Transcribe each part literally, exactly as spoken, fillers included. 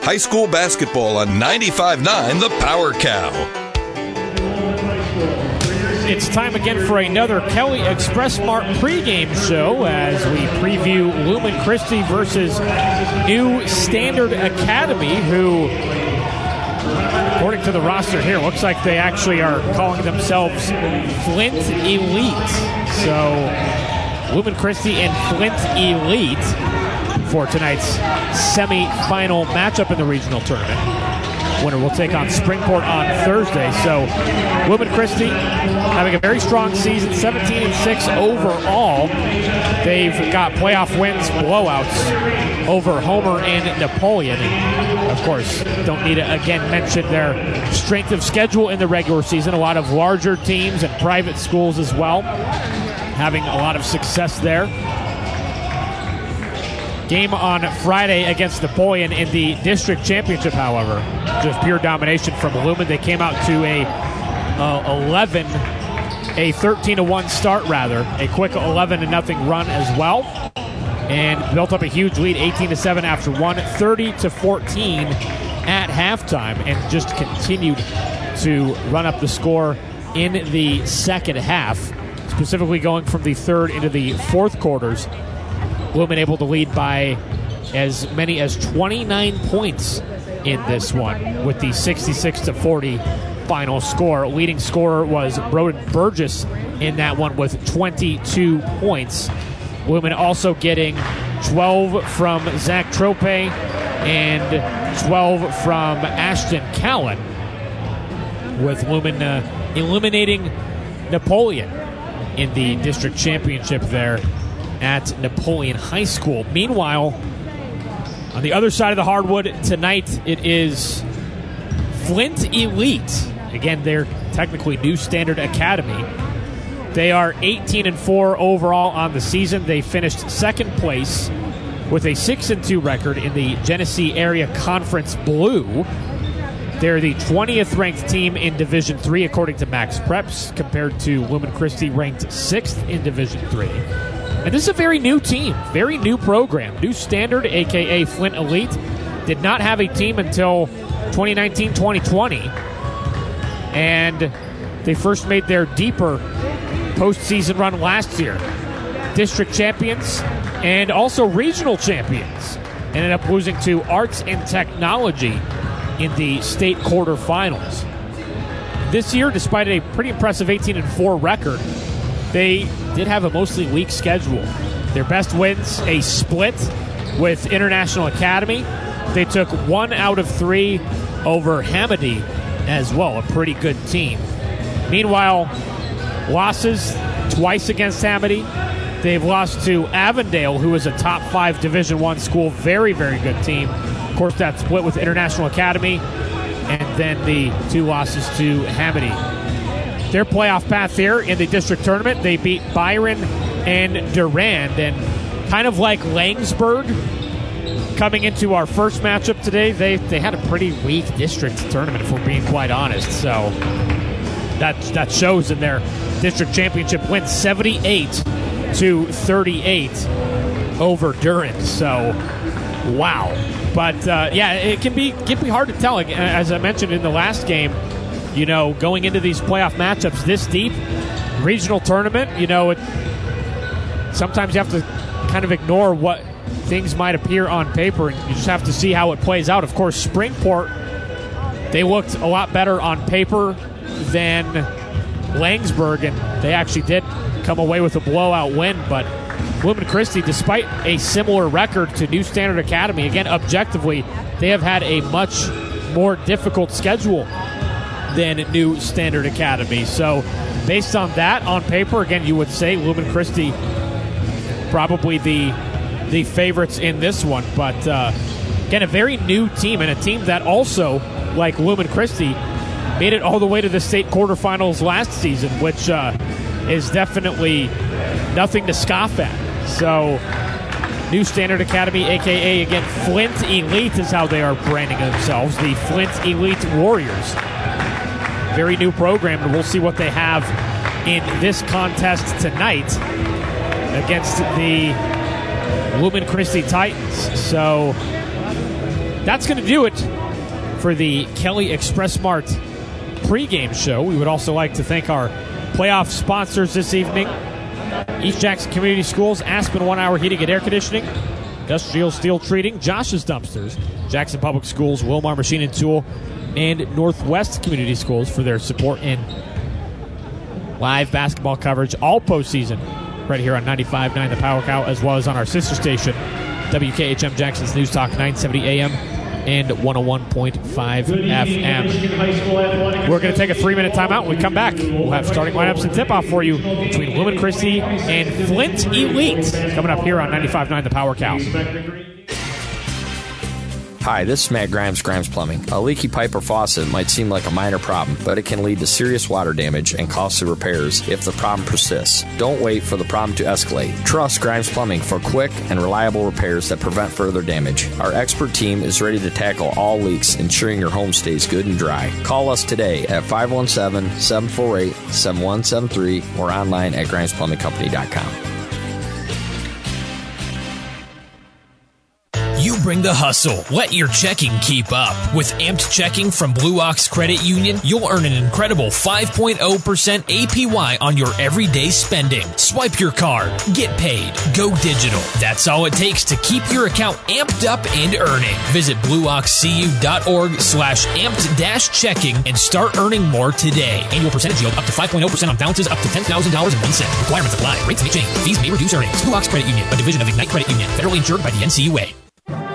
high school basketball on ninety-five point nine The Power Cow. It's time again for another Kelly Express Mart pregame show as we preview Lumen Christi versus New Standard Academy, who, according to the roster here, looks like they actually are calling themselves Flint Elite. So, Lumen Christi and Flint Elite for tonight's semi-final matchup in the regional tournament. Winner will take on Springport on Thursday. So, Lumen Christi having a very strong season, seventeen and six overall. They've got playoff wins, blowouts over Homer and Napoleon. And of course, don't need to again mention their strength of schedule in the regular season. A lot of larger teams and private schools as well, having a lot of success there. Game on Friday against Napoleon in the district championship, however, just pure domination from Lumen. They came out to a uh, eleven, a thirteen to one start rather, a quick eleven to nothing run as well, and built up a huge lead, eighteen to seven after one, thirty to fourteen at halftime, and just continued to run up the score in the second half, specifically going from the third into the fourth quarters. Lumen able to lead by as many as twenty-nine points in this one with the sixty-six to forty final score. Leading scorer was Broden Burgess in that one with twenty-two points. Lumen also getting twelve from Zach Trope and twelve from Ashton Callan, with Lumen uh, eliminating Napoleon in the district championship there at Napoleon High School. Meanwhile, on the other side of the hardwood tonight, it is Flint Elite. Again, they're technically New Standard Academy. They are eighteen and four overall on the season. They finished second place with a six and two record in the Genesee Area Conference Blue. They're the twentieth ranked team in Division three according to Max Preps, compared to Lumen Christi ranked sixth in Division three. And this is a very new team, very new program. New Standard, a k a. Flint Elite, did not have a team until twenty nineteen twenty twenty. And they first made their deeper postseason run last year. District champions and also regional champions. Ended up losing to Arts and Technology in the state quarterfinals. This year, despite a pretty impressive eighteen and four record, they did have a mostly weak schedule. Their best wins, a split with International Academy. They took one out of three over Hamady as well, a pretty good team. Meanwhile, losses twice against Hamady. They've lost to Avondale, who is a top five Division One school, very, very good team. Of course, that split with International Academy, and then the two losses to Hamady. Their playoff path here in the district tournament, they beat Byron and Durand. And kind of like Langsburg, coming into our first matchup today, they, they had a pretty weak district tournament, if we're being quite honest. So that, that shows in their district championship win, seventy-eight to thirty-eight over Durand. So, wow. But, uh, yeah, it can be, can be hard to tell. As I mentioned in the last game, you know, going into these playoff matchups this deep, regional tournament, you know, it, sometimes you have to kind of ignore what things might appear on paper, and you just have to see how it plays out. Of course, Springport, they looked a lot better on paper than Langsburg, and they actually did come away with a blowout win. But Lumen Christi, despite a similar record to New Standard Academy, again, objectively, they have had a much more difficult schedule than New Standard Academy. So based on that, on paper, again, you would say Lumen Christi probably the the favorites in this one. But uh, again, a very new team, and a team that also, like Lumen Christi, made it all the way to the state quarterfinals last season, which uh, is definitely nothing to scoff at. So New Standard Academy, a k a, again, Flint Elite is how they are branding themselves, the Flint Elite Warriors. Very new program, and we'll see what they have in this contest tonight against the Lumen Christi Titans. So that's going to do it for the Kelly Express Mart pregame show. We would also like to thank our playoff sponsors this evening: East Jackson Community Schools, Aspen One Hour Heating and Air Conditioning, Industrial Steel Treating, Josh's Dumpsters, Jackson Public Schools, Wilmar Machine and Tool, and Northwest Community Schools for their support in live basketball coverage all postseason right here on ninety-five point nine The Power Cow, as well as on our sister station, W K H M Jackson's News Talk nine seventy A M and one oh one point five F M. We're going to take a three-minute timeout. When we come back, we'll have starting lineups and tip-off for you between Lumen Christi and Flint Elite coming up here on ninety-five point nine The Power Cow. Hi, this is Matt Grimes, Grimes Plumbing. A leaky pipe or faucet might seem like a minor problem, but it can lead to serious water damage and costly repairs if the problem persists. Don't wait for the problem to escalate. Trust Grimes Plumbing for quick and reliable repairs that prevent further damage. Our expert team is ready to tackle all leaks, ensuring your home stays good and dry. Call us today at five one seven, seven four eight, seven one seven three or online at grimes plumbing company dot com. You bring the hustle. Let your checking keep up. With Amped Checking from Blue Ox Credit Union, you'll earn an incredible five point oh percent A P Y on your everyday spending. Swipe your card. Get paid. Go digital. That's all it takes to keep your account amped up and earning. Visit blueoxcu.org slash amped dash checking and start earning more today. Annual percentage yield up to five point oh percent on balances up to ten thousand dollars and one cent. Requirements apply. Rates may change. Fees may reduce earnings. Blue Ox Credit Union, a division of Ignite Credit Union. Federally insured by the N C U A.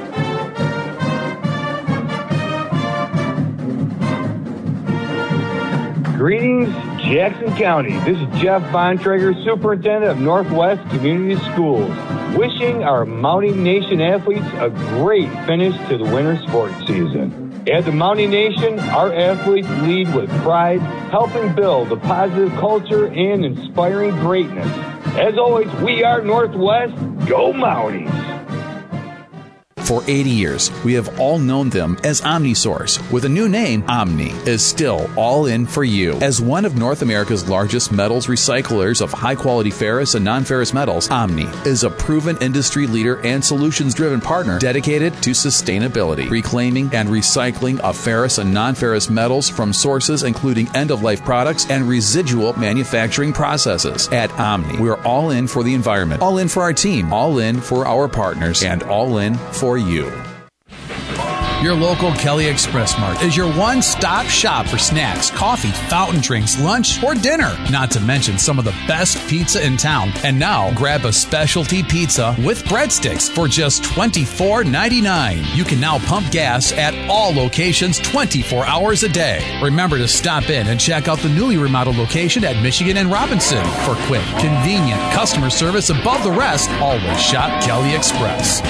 Greetings, Jackson County. This is Jeff Bontrager, Superintendent of Northwest Community Schools, wishing our Mounting Nation athletes a great finish to the winter sports season. At the Mounting Nation, our athletes lead with pride, helping build a positive culture and inspiring greatness. As always, we are Northwest. Go Mounties! For eighty years, we have all known them as OmniSource. With a new name, Omni is still all in for you. As one of North America's largest metals recyclers of high-quality ferrous and non-ferrous metals, Omni is a proven industry leader and solutions-driven partner dedicated to sustainability, reclaiming and recycling of ferrous and non-ferrous metals from sources including end-of-life products and residual manufacturing processes. At Omni, we're all in for the environment, all in for our team, all in for our partners, and all in for you. Your local Kelly Express Mart is your one-stop shop for snacks, coffee, fountain drinks, lunch, or dinner. Not to mention some of the best pizza in town. And now, grab a specialty pizza with breadsticks for just twenty-four ninety-nine. You can now pump gas at all locations twenty-four hours a day. Remember to stop in and check out the newly remodeled location at Michigan and Robinson. For quick, convenient customer service above the rest, always shop Kelly Express.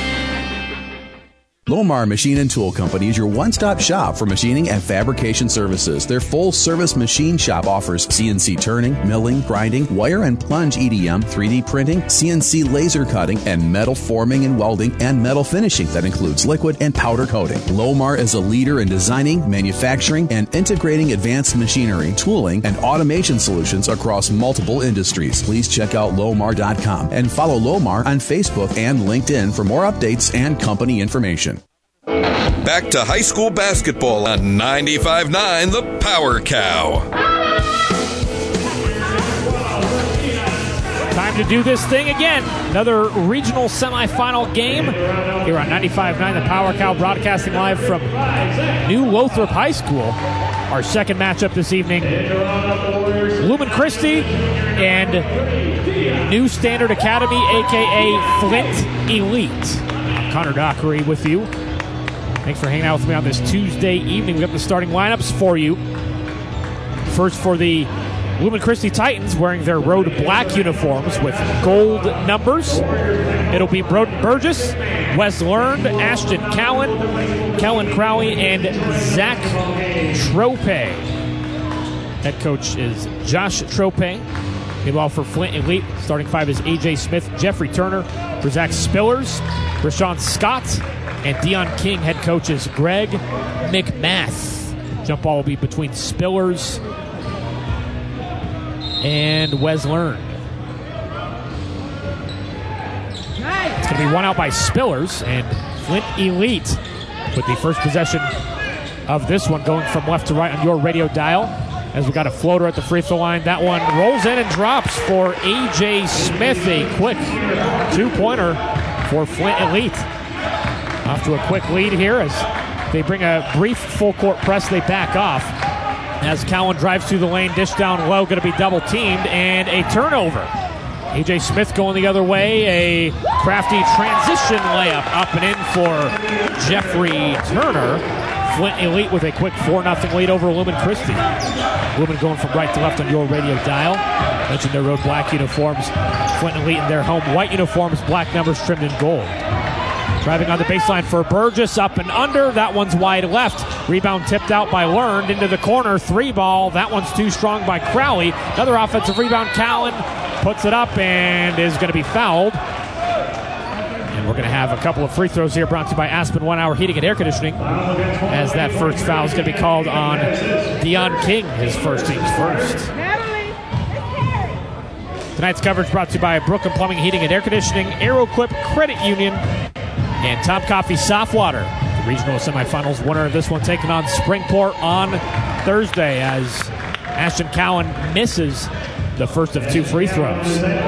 Lomar Machine and Tool Company is your one-stop shop for machining and fabrication services. Their full-service machine shop offers C N C turning, milling, grinding, wire and plunge E D M, three D printing, C N C laser cutting, and metal forming and welding, and metal finishing that includes liquid and powder coating. Lomar is a leader in designing, manufacturing, and integrating advanced machinery, tooling, and automation solutions across multiple industries. Please check out lomar dot com and follow Lomar on Facebook and LinkedIn for more updates and company information. Back to high school basketball on ninety-five point nine The Power Cow. Time to do this thing again. Another regional semifinal game here on ninety-five point nine The Power Cow, broadcasting live from New Lothrop High School. Our second matchup this evening, Lumen Christi and New Standard Academy, a k a. Flint Elite. I'm Connor Dockery with you. Thanks for hanging out with me on this Tuesday evening. We got the starting lineups for you. First for the Lumen Christi Titans, wearing their road black uniforms with gold numbers. It'll be Broden Burgess, Wes Learned, Ashton Cowan, Kellen Crowley, and Zach Trope. Head coach is Josh Trope. Meanwhile, for Flint Elite, starting five is A J Smith, Jeffrey Turner, for Zach Spillers, Rashawn Scott, and Dion King. Head coach is Greg McMath. Jump ball will be between Spillers and Wes Learned. It's going to be one out by Spillers, and Flint Elite with the first possession of this one going from left to right on your radio dial. As we got a floater at the free throw line. That one rolls in and drops for A J Smith. A quick two-pointer for Flint Elite. Off to a quick lead here as they bring a brief full-court press. They back off as Cowan drives through the lane, dish down low, going to be double-teamed, and a turnover. A J Smith going the other way. A crafty transition layup up and in for Jeffrey Turner. Flint Elite with a quick four nothing lead over Lumen Christi. Lumen going from right to left on your radio dial. Mentioned their road black uniforms. Flint Elite in their home white uniforms, black numbers trimmed in gold. Driving on the baseline for Burgess, up and under. That one's wide left. Rebound tipped out by Learned into the corner. Three ball. That one's too strong by Crowley. Another offensive rebound. Callan puts it up and is going to be fouled. And we're going to have a couple of free throws here brought to you by Aspen One Hour Heating and Air Conditioning, as that first foul is going to be called on Deion King, his first team's first. Tonight's coverage brought to you by Brooklyn Plumbing, Heating and Air Conditioning, AeroQuip Credit Union, and Tom Coffee Soft Water. The regional semifinals winner of this one taking on Springport on Thursday as Ashton Cowan misses the first of two free throws.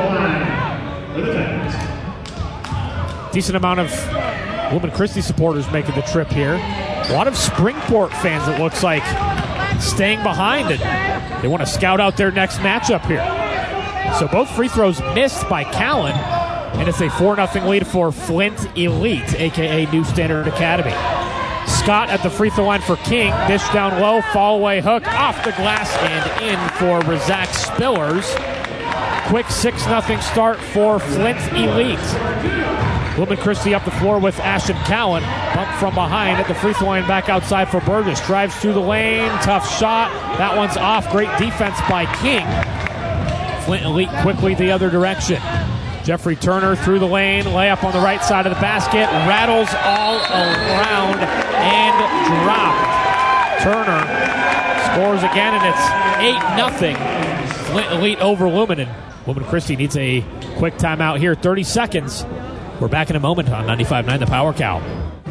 Decent amount of Lumen Christi supporters making the trip here. A lot of Springport fans, it looks like, staying behind, and they want to scout out their next matchup here. So both free throws missed by Callan, and it's a four nothing lead for Flint Elite, a k a. New Standard Academy. Scott at the free throw line for King. Dish down low, fall away hook, off the glass and in for Razak Spillers. Quick six nothing start for Flint Elite. Lumen Christi up the floor with Ashton Cowan. Bump from behind at the free throw line, back outside for Burgess. Drives through the lane, tough shot. That one's off. Great defense by King. Flint Elite quickly the other direction. Jeffrey Turner through the lane, layup on the right side of the basket, rattles all around and dropped. Turner scores again, and it's eight nothing. Flint Elite over Lumen, and Lumen Christi needs a quick timeout here. thirty seconds. We're back in a moment on ninety-five point nine The Power Cow.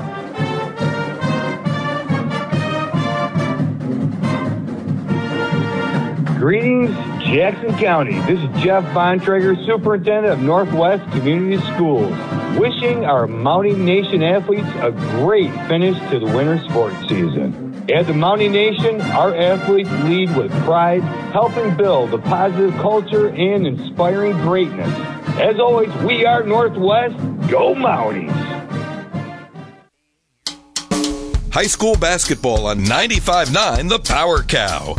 Greetings, Jackson County. This is Jeff Bontrager, Superintendent of Northwest Community Schools, wishing our Mounting Nation athletes a great finish to the winter sports season. At the Mounting Nation, our athletes lead with pride, helping build a positive culture and inspiring greatness. As always, we are Northwest. Go Mounties! High school basketball on ninety-five point nine The Power Cow.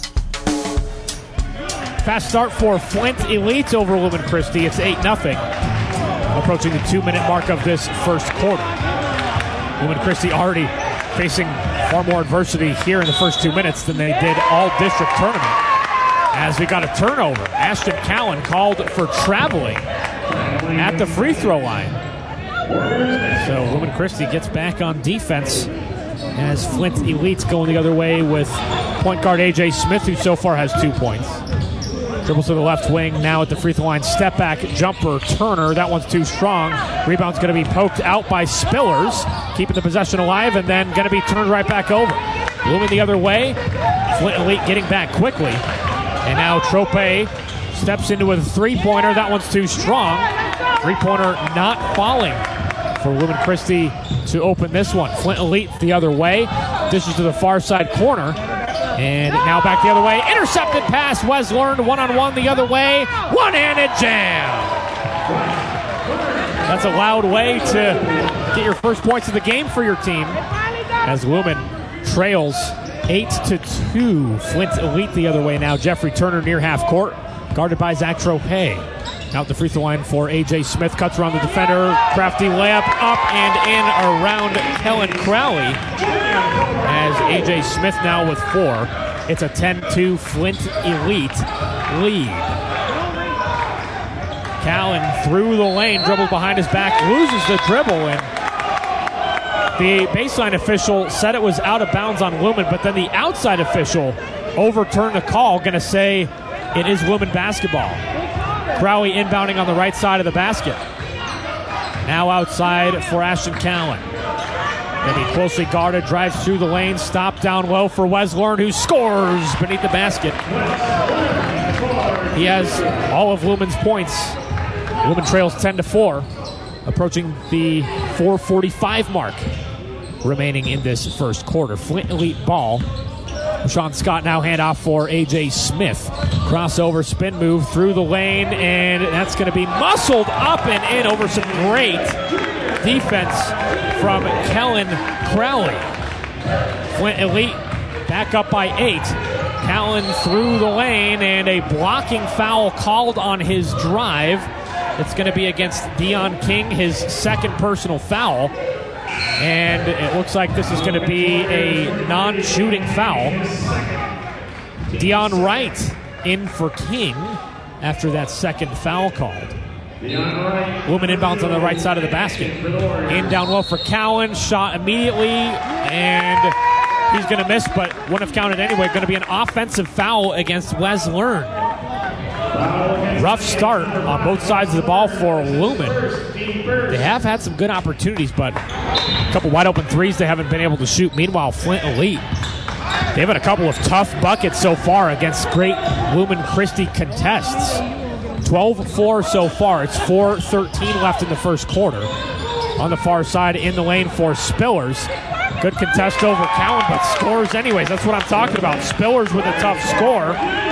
Fast start for Flint Elite over Lumen Christi. It's eight nothing. Approaching the two-minute mark of this first quarter. Lumen Christi already facing far more adversity here in the first two minutes than they did all district tournament. As we got a turnover, Ashton Cowan called for traveling at the free throw line. So Lumen Christi gets back on defense as Flint Elite's going the other way with point guard A J Smith, who so far has two points. Dribbles to the left wing, now at the free throw line. Step back, jumper, Turner. That one's too strong. Rebound's going to be poked out by Spillers, keeping the possession alive, and then going to be turned right back over. Lumen the other way. Flint Elite getting back quickly. And now Trope steps into a three-pointer. That one's too strong. Three-pointer not falling for Lumen Christi to open this one. Flint Elite the other way. Dishes to the far side corner. And now back the other way. Intercepted pass. Wes Learned one-on-one the other way. One-handed jam. That's a loud way to get your first points of the game for your team. As Lumen trails eight to two. Flint Elite the other way now. Jeffrey Turner near half court. Guarded by Zach Trope. Out the free throw line for A J Smith. Cuts around the defender. Crafty layup up and in around Kellen Crowley. As A J Smith now with four. It's a ten two Flint Elite lead. Callan through the lane. Dribbles behind his back. Loses the dribble. And the baseline official said it was out of bounds on Lumen. But then the outside official overturned the call. Going to say it is Lumen basketball. Crowley inbounding on the right side of the basket. Now outside for Ashton Callan. Going to be closely guarded, drives through the lane, stop down low for Wes Learn, who scores beneath the basket. He has all of Lumen's points. Lumen trails ten to four, approaching the four forty-five mark remaining in this first quarter. Flint Elite ball. Sean Scott now hand off for A J Smith. Crossover spin move through the lane, and that's going to be muscled up and in over some great defense from Kellen Crowley. Flint Elite back up by eight. Callan through the lane, and a blocking foul called on his drive. It's going to be against Dion King, his second personal foul. And it looks like this is going to be a non-shooting foul. Dion Wright in for King after that second foul called. Lumen inbounds on the right side of the basket. In down low for Cowan. Shot immediately, and he's going to miss, but wouldn't have counted anyway. Going to be an offensive foul against Wes Learn. Rough start on both sides of the ball for Lumen. They have had some good opportunities, but a couple wide open threes they haven't been able to shoot. Meanwhile, Flint Elite, they've had a couple of tough buckets so far against great Lumen Christi contests. twelve four so far. It's four thirteen left in the first quarter. On the far side in the lane for Spillers. Good contest over Cowan, but scores anyways. That's what I'm talking about. Spillers with a tough score.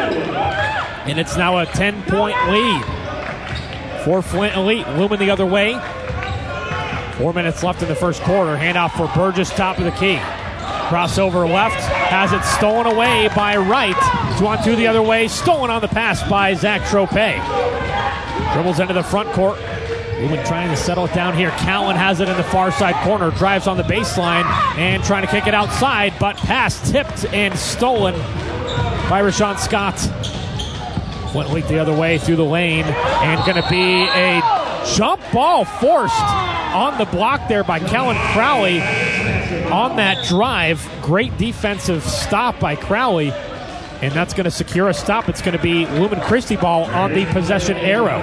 And it's now a ten-point lead for Flint Elite. Lumen the other way. Four minutes left in the first quarter. Handoff for Burgess, top of the key. Crossover left. Has it stolen away by Wright. Two on two the other way. Stolen on the pass by Zach Trope. Dribbles into the front court. Lumen trying to settle it down here. Callan has it in the far side corner. Drives on the baseline and trying to kick it outside, but pass tipped and stolen by Rashawn Scott. Went leak the other way through the lane, and going to be a jump ball forced on the block there by Kellen Crowley on that drive. Great defensive stop by Crowley, and that's going to secure a stop. It's going to be Lumen Christi ball on the possession arrow.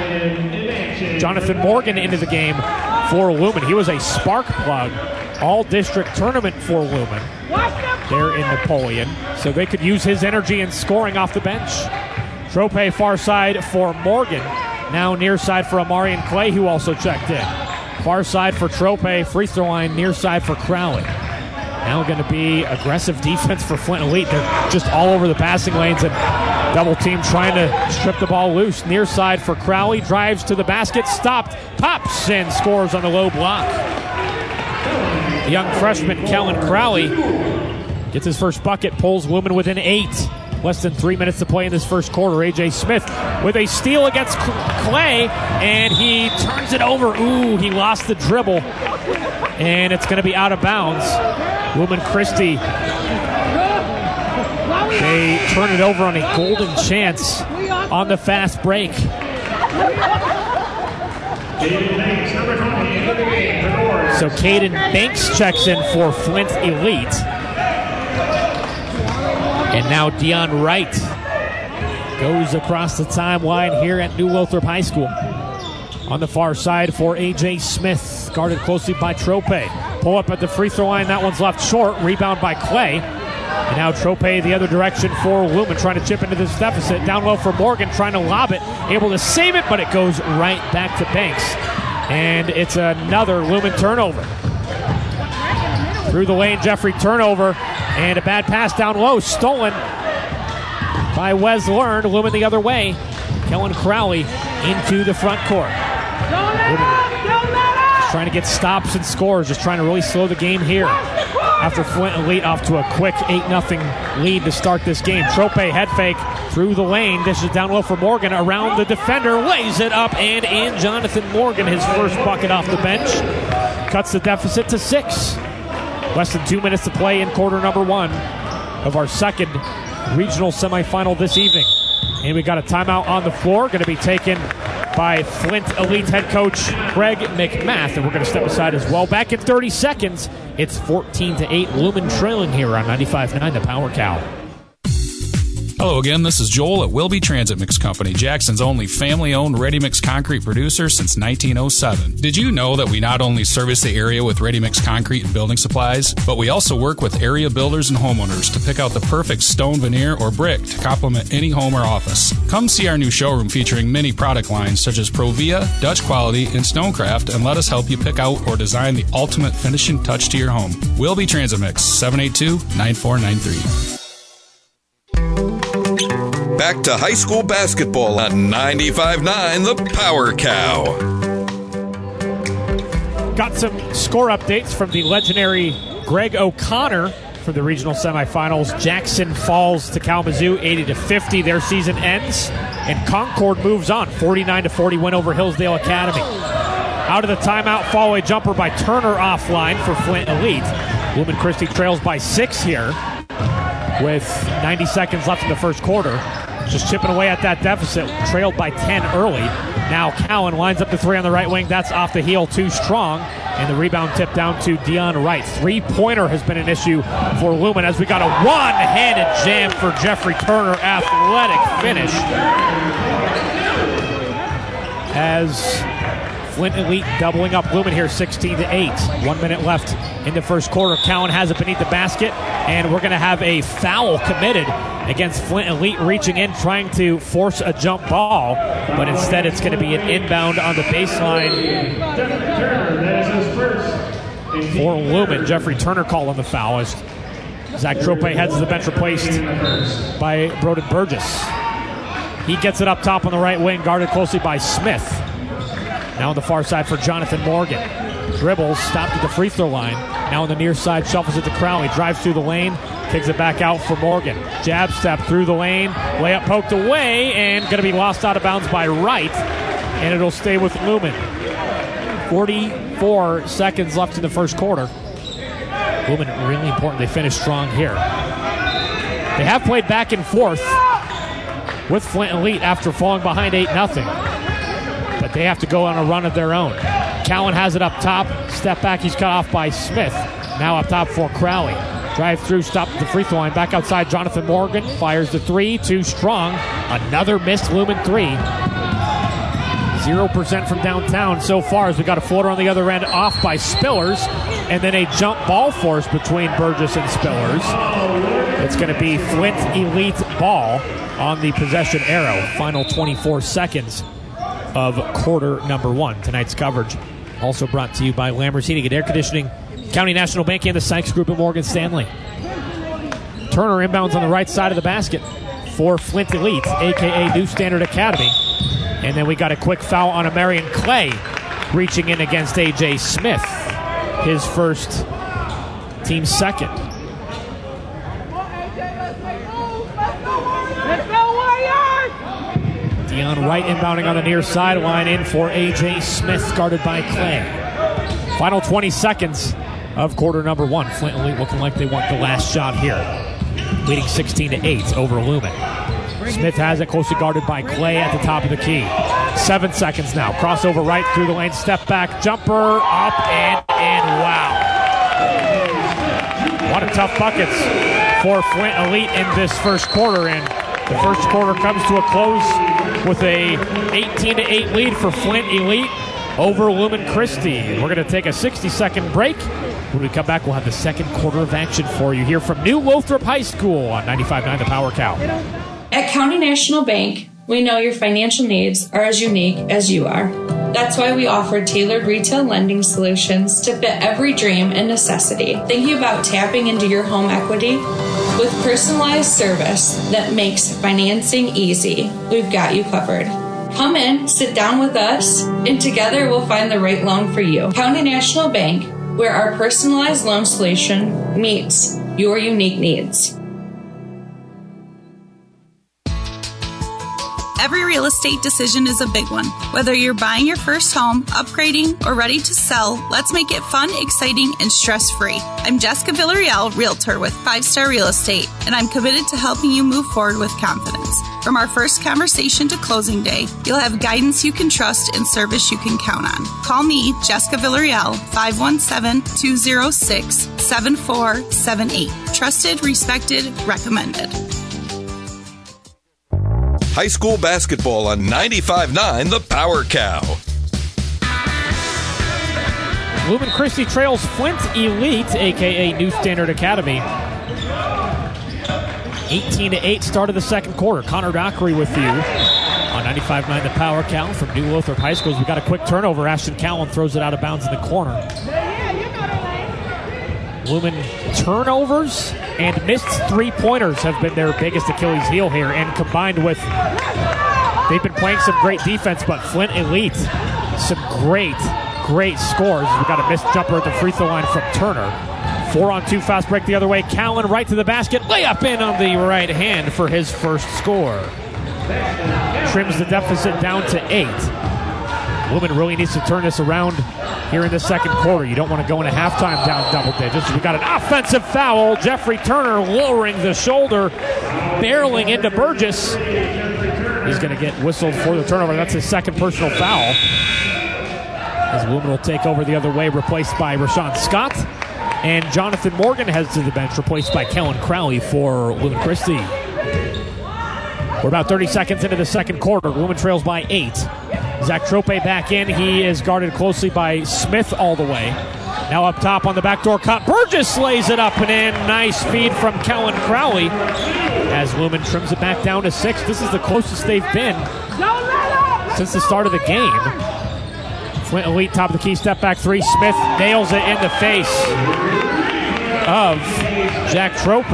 Jonathan Morgan into the game for Lumen. He was a spark plug all-district tournament for Lumen there in Napoleon, so they could use his energy and scoring off the bench. Trope far side for Morgan. Now near side for Amarian Clay, who also checked in. Far side for Trope, free throw line near side for Crowley. Now going to be aggressive defense for Flint Elite. They're just all over the passing lanes and double team trying to strip the ball loose. Near side for Crowley. Drives to the basket. Stopped. Pops and scores on the low block. The young freshman Kellen Crowley gets his first bucket. Pulls Lumen within eight. Less than three minutes to play in this first quarter. A J Smith with a steal against Clay, and he turns it over. Ooh, he lost the dribble, and it's going to be out of bounds. Lumen Christi, they turn it over on a golden chance on the fast break. So Caden Banks checks in for Flint Elite. And now Dion Wright goes across the timeline here at New Lothrop High School. On the far side for A J Smith, guarded closely by Trope. Pull up at the free throw line, that one's left short. Rebound by Clay. And now Trope the other direction for Lumen, trying to chip into this deficit. Down low for Morgan, trying to lob it. Able to save it, but it goes right back to Banks. And it's another Lumen turnover. Through the lane, Jeffrey turnover. And a bad pass down low, stolen by Wes Learn. Lumen the other way. Kellen Crowley into the front court. Just trying to get stops and scores, just trying to really slow the game here. After Flint Elite off to a quick eight nothing lead to start this game. Trope head fake through the lane. This is down low for Morgan. Around the defender, lays it up and in. Jonathan Morgan, his first bucket off the bench. Cuts the deficit to six. Less than two minutes to play in quarter number one of our second regional semifinal this evening. And we got a timeout on the floor, going to be taken by Flint Elite head coach Craig McMath, and we're going to step aside as well. Back in thirty seconds, it's fourteen to eight, Lumen trailing here on ninety-five point nine The Power Cow. Hello again, this is Joel at Wilby Transit Mix Company, Jackson's only family-owned ready-mix concrete producer since nineteen oh seven. Did you know that we not only service the area with ready-mix concrete and building supplies, but we also work with area builders and homeowners to pick out the perfect stone, veneer, or brick to complement any home or office. Come see our new showroom featuring many product lines such as Provia, Dutch Quality, and Stonecraft, and let us help you pick out or design the ultimate finishing touch to your home. Wilby Transit Mix, seven eight two, nine four nine three. Back to high school basketball on ninety-five point nine The Power Cow. Got some score updates from the legendary Greg O'Connor for the regional semifinals. Jackson falls to Kalamazoo eighty to fifty. Their season ends, and Concord moves on forty-nine to forty win over Hillsdale Academy. Out of the timeout, follow a jumper by Turner offline for Flint Elite. Lumen Christi trails by six here with ninety seconds left in the first quarter. Just chipping away at that deficit, trailed by ten early. Now Cowan lines up the three on the right wing. That's off the heel, too strong. And the rebound tipped down to Dion Wright. Three-pointer has been an issue for Lumen as we got a one-handed jam for Jeffrey Turner. Athletic finish. As Flint Elite doubling up Lumen here, sixteen to eight. One minute left in the first quarter. Cowan has it beneath the basket, and we're going to have a foul committed against Flint Elite, reaching in, trying to force a jump ball, but instead it's going to be an inbound on the baseline for Lumen. Jeffrey Turner calling the foul as Zach Trope heads to the bench, replaced by Broden Burgess. He gets it up top on the right wing, guarded closely by Smith. Now on the far side for Jonathan Morgan. Dribbles, stopped at the free throw line. Now on the near side, shuffles it to Crowley. Drives through the lane, kicks it back out for Morgan. Jab step through the lane. Layup poked away and going to be lost out of bounds by Wright. And it'll stay with Lumen. forty-four seconds left in the first quarter. Lumen, really important they finish strong here. They have played back and forth with Flint Elite after falling behind eight nothing. But they have to go on a run of their own. Cowan has it up top. Step back, he's cut off by Smith. Now up top for Crowley. Drive through, stop at the free throw line. Back outside, Jonathan Morgan fires the three. Too strong. Another missed Lumen three. Zero percent from downtown so far as we got a floater on the other end off by Spillers. And then a jump ball force between Burgess and Spillers. It's going to be Flint Elite ball on the possession arrow. Final twenty-four seconds of quarter number one. Tonight's coverage also brought to you by Lambert's Heating and Air Conditioning, County National Bank, and the Sykes Group of Morgan Stanley. Turner inbounds on the right side of the basket for Flint Elite, a k a. New Standard Academy. And then we got a quick foul on Amarian Clay, reaching in against A J Smith, his first, team second. Dion Wright inbounding on the near sideline in for A J Smith, guarded by Clay. Final twenty seconds of quarter number one. Flint Elite looking like they want the last shot here. Leading sixteen to eight over Lumen. Smith has it, closely guarded by Clay at the top of the key. Seven seconds now. Crossover right through the lane. Step back. Jumper up and in. Wow. A lot of tough buckets for Flint Elite in this first quarter. And the first quarter comes to a close with a eighteen to eight lead for Flint Elite over Lumen Christi. We're going to take a sixty second break. When we come back, we'll have the second quarter of action for you here from New Lothrop High School on ninety-five point nine The Power Cow. At County National Bank, we know your financial needs are as unique as you are. That's why we offer tailored retail lending solutions to fit every dream and necessity. Thinking about tapping into your home equity? With personalized service that makes financing easy, we've got you covered. Come in, sit down with us, and together we'll find the right loan for you. County National Bank, where our personalized loan solution meets your unique needs. Every real estate decision is a big one. Whether you're buying your first home, upgrading, or ready to sell, let's make it fun, exciting, and stress-free. I'm Jessica Villarreal, Realtor with Five Star Real Estate, and I'm committed to helping you move forward with confidence. From our first conversation to closing day, you'll have guidance you can trust and service you can count on. Call me, Jessica Villarreal, five one seven, two zero six, seven four seven eight. Trusted, respected, recommended. high school basketball on ninety-five point nine The Power Cow. Lumen Christi trails Flint Elite, a k a. New Standard Academy. eighteen to eight, start of the second quarter. Connor Dockery with you on ninety-five point nine The Power Cow from New Lothrop High School. We got a quick turnover. Ashton Cowan throws it out of bounds in the corner. Lumen turnovers and missed three-pointers have been their biggest Achilles heel here, and combined with they've been playing some great defense, but Flint Elite, some great, great scores. We got a missed jumper at the free throw line from Turner. Four on two, fast break the other way. Cowan right to the basket. Layup in on the right hand for his first score. Trims the deficit down to eight. Lumen really needs to turn this around here in the second quarter. You don't want to go into halftime down double digits. We got an offensive foul. Jeffrey Turner lowering the shoulder, barreling into Burgess. He's going to get whistled for the turnover. That's his second personal foul. As Lumen will take over the other way, replaced by Rashawn Scott. And Jonathan Morgan heads to the bench, replaced by Kellen Crowley for Lumen Christi. We're about thirty seconds into the second quarter. Lumen trails by eight. Zach Trope back in. He is guarded closely by Smith all the way. Now up top on the backdoor cut. Burgess lays it up and in. Nice feed from Kellen Crowley as Lumen trims it back down to six. This is the closest they've been since the start of the game. Flint Elite, top of the key, step back three. Smith nails it in the face of Jack Trope.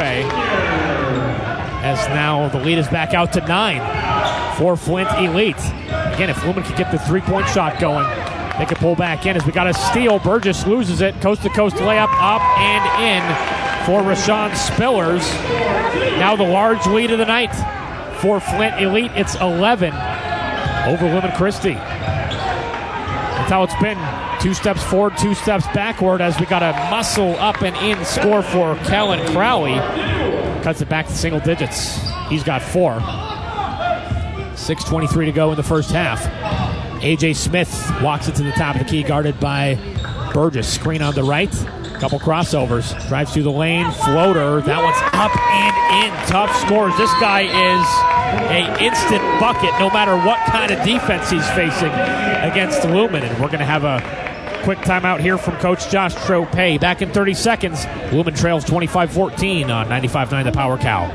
As now the lead is back out to nine for Flint Elite. Again, if Lumen could get the three-point shot going, they could pull back in as we got a steal. Burgess loses it. Coast-to-coast layup up and in for Rashawn Spillers. Now the large lead of the night for Flint Elite. It's eleven over Lumen Christi. That's how it's been. Two steps forward, two steps backward as we got a muscle up and in score for Kellen Crowley. Cuts it back to single digits. He's got four. six twenty-three to go in the first half. A J Smith walks it to the top of the key, guarded by Burgess. Screen on the right. Couple crossovers. Drives through the lane. Floater. That one's up and in. Tough scores. This guy is an instant bucket no matter what kind of defense he's facing against Lumen. And we're going to have a quick timeout here from Coach Josh Trope. Back in thirty seconds. Lumen trails twenty-five fourteen on ninety-five point nine The Power Cow.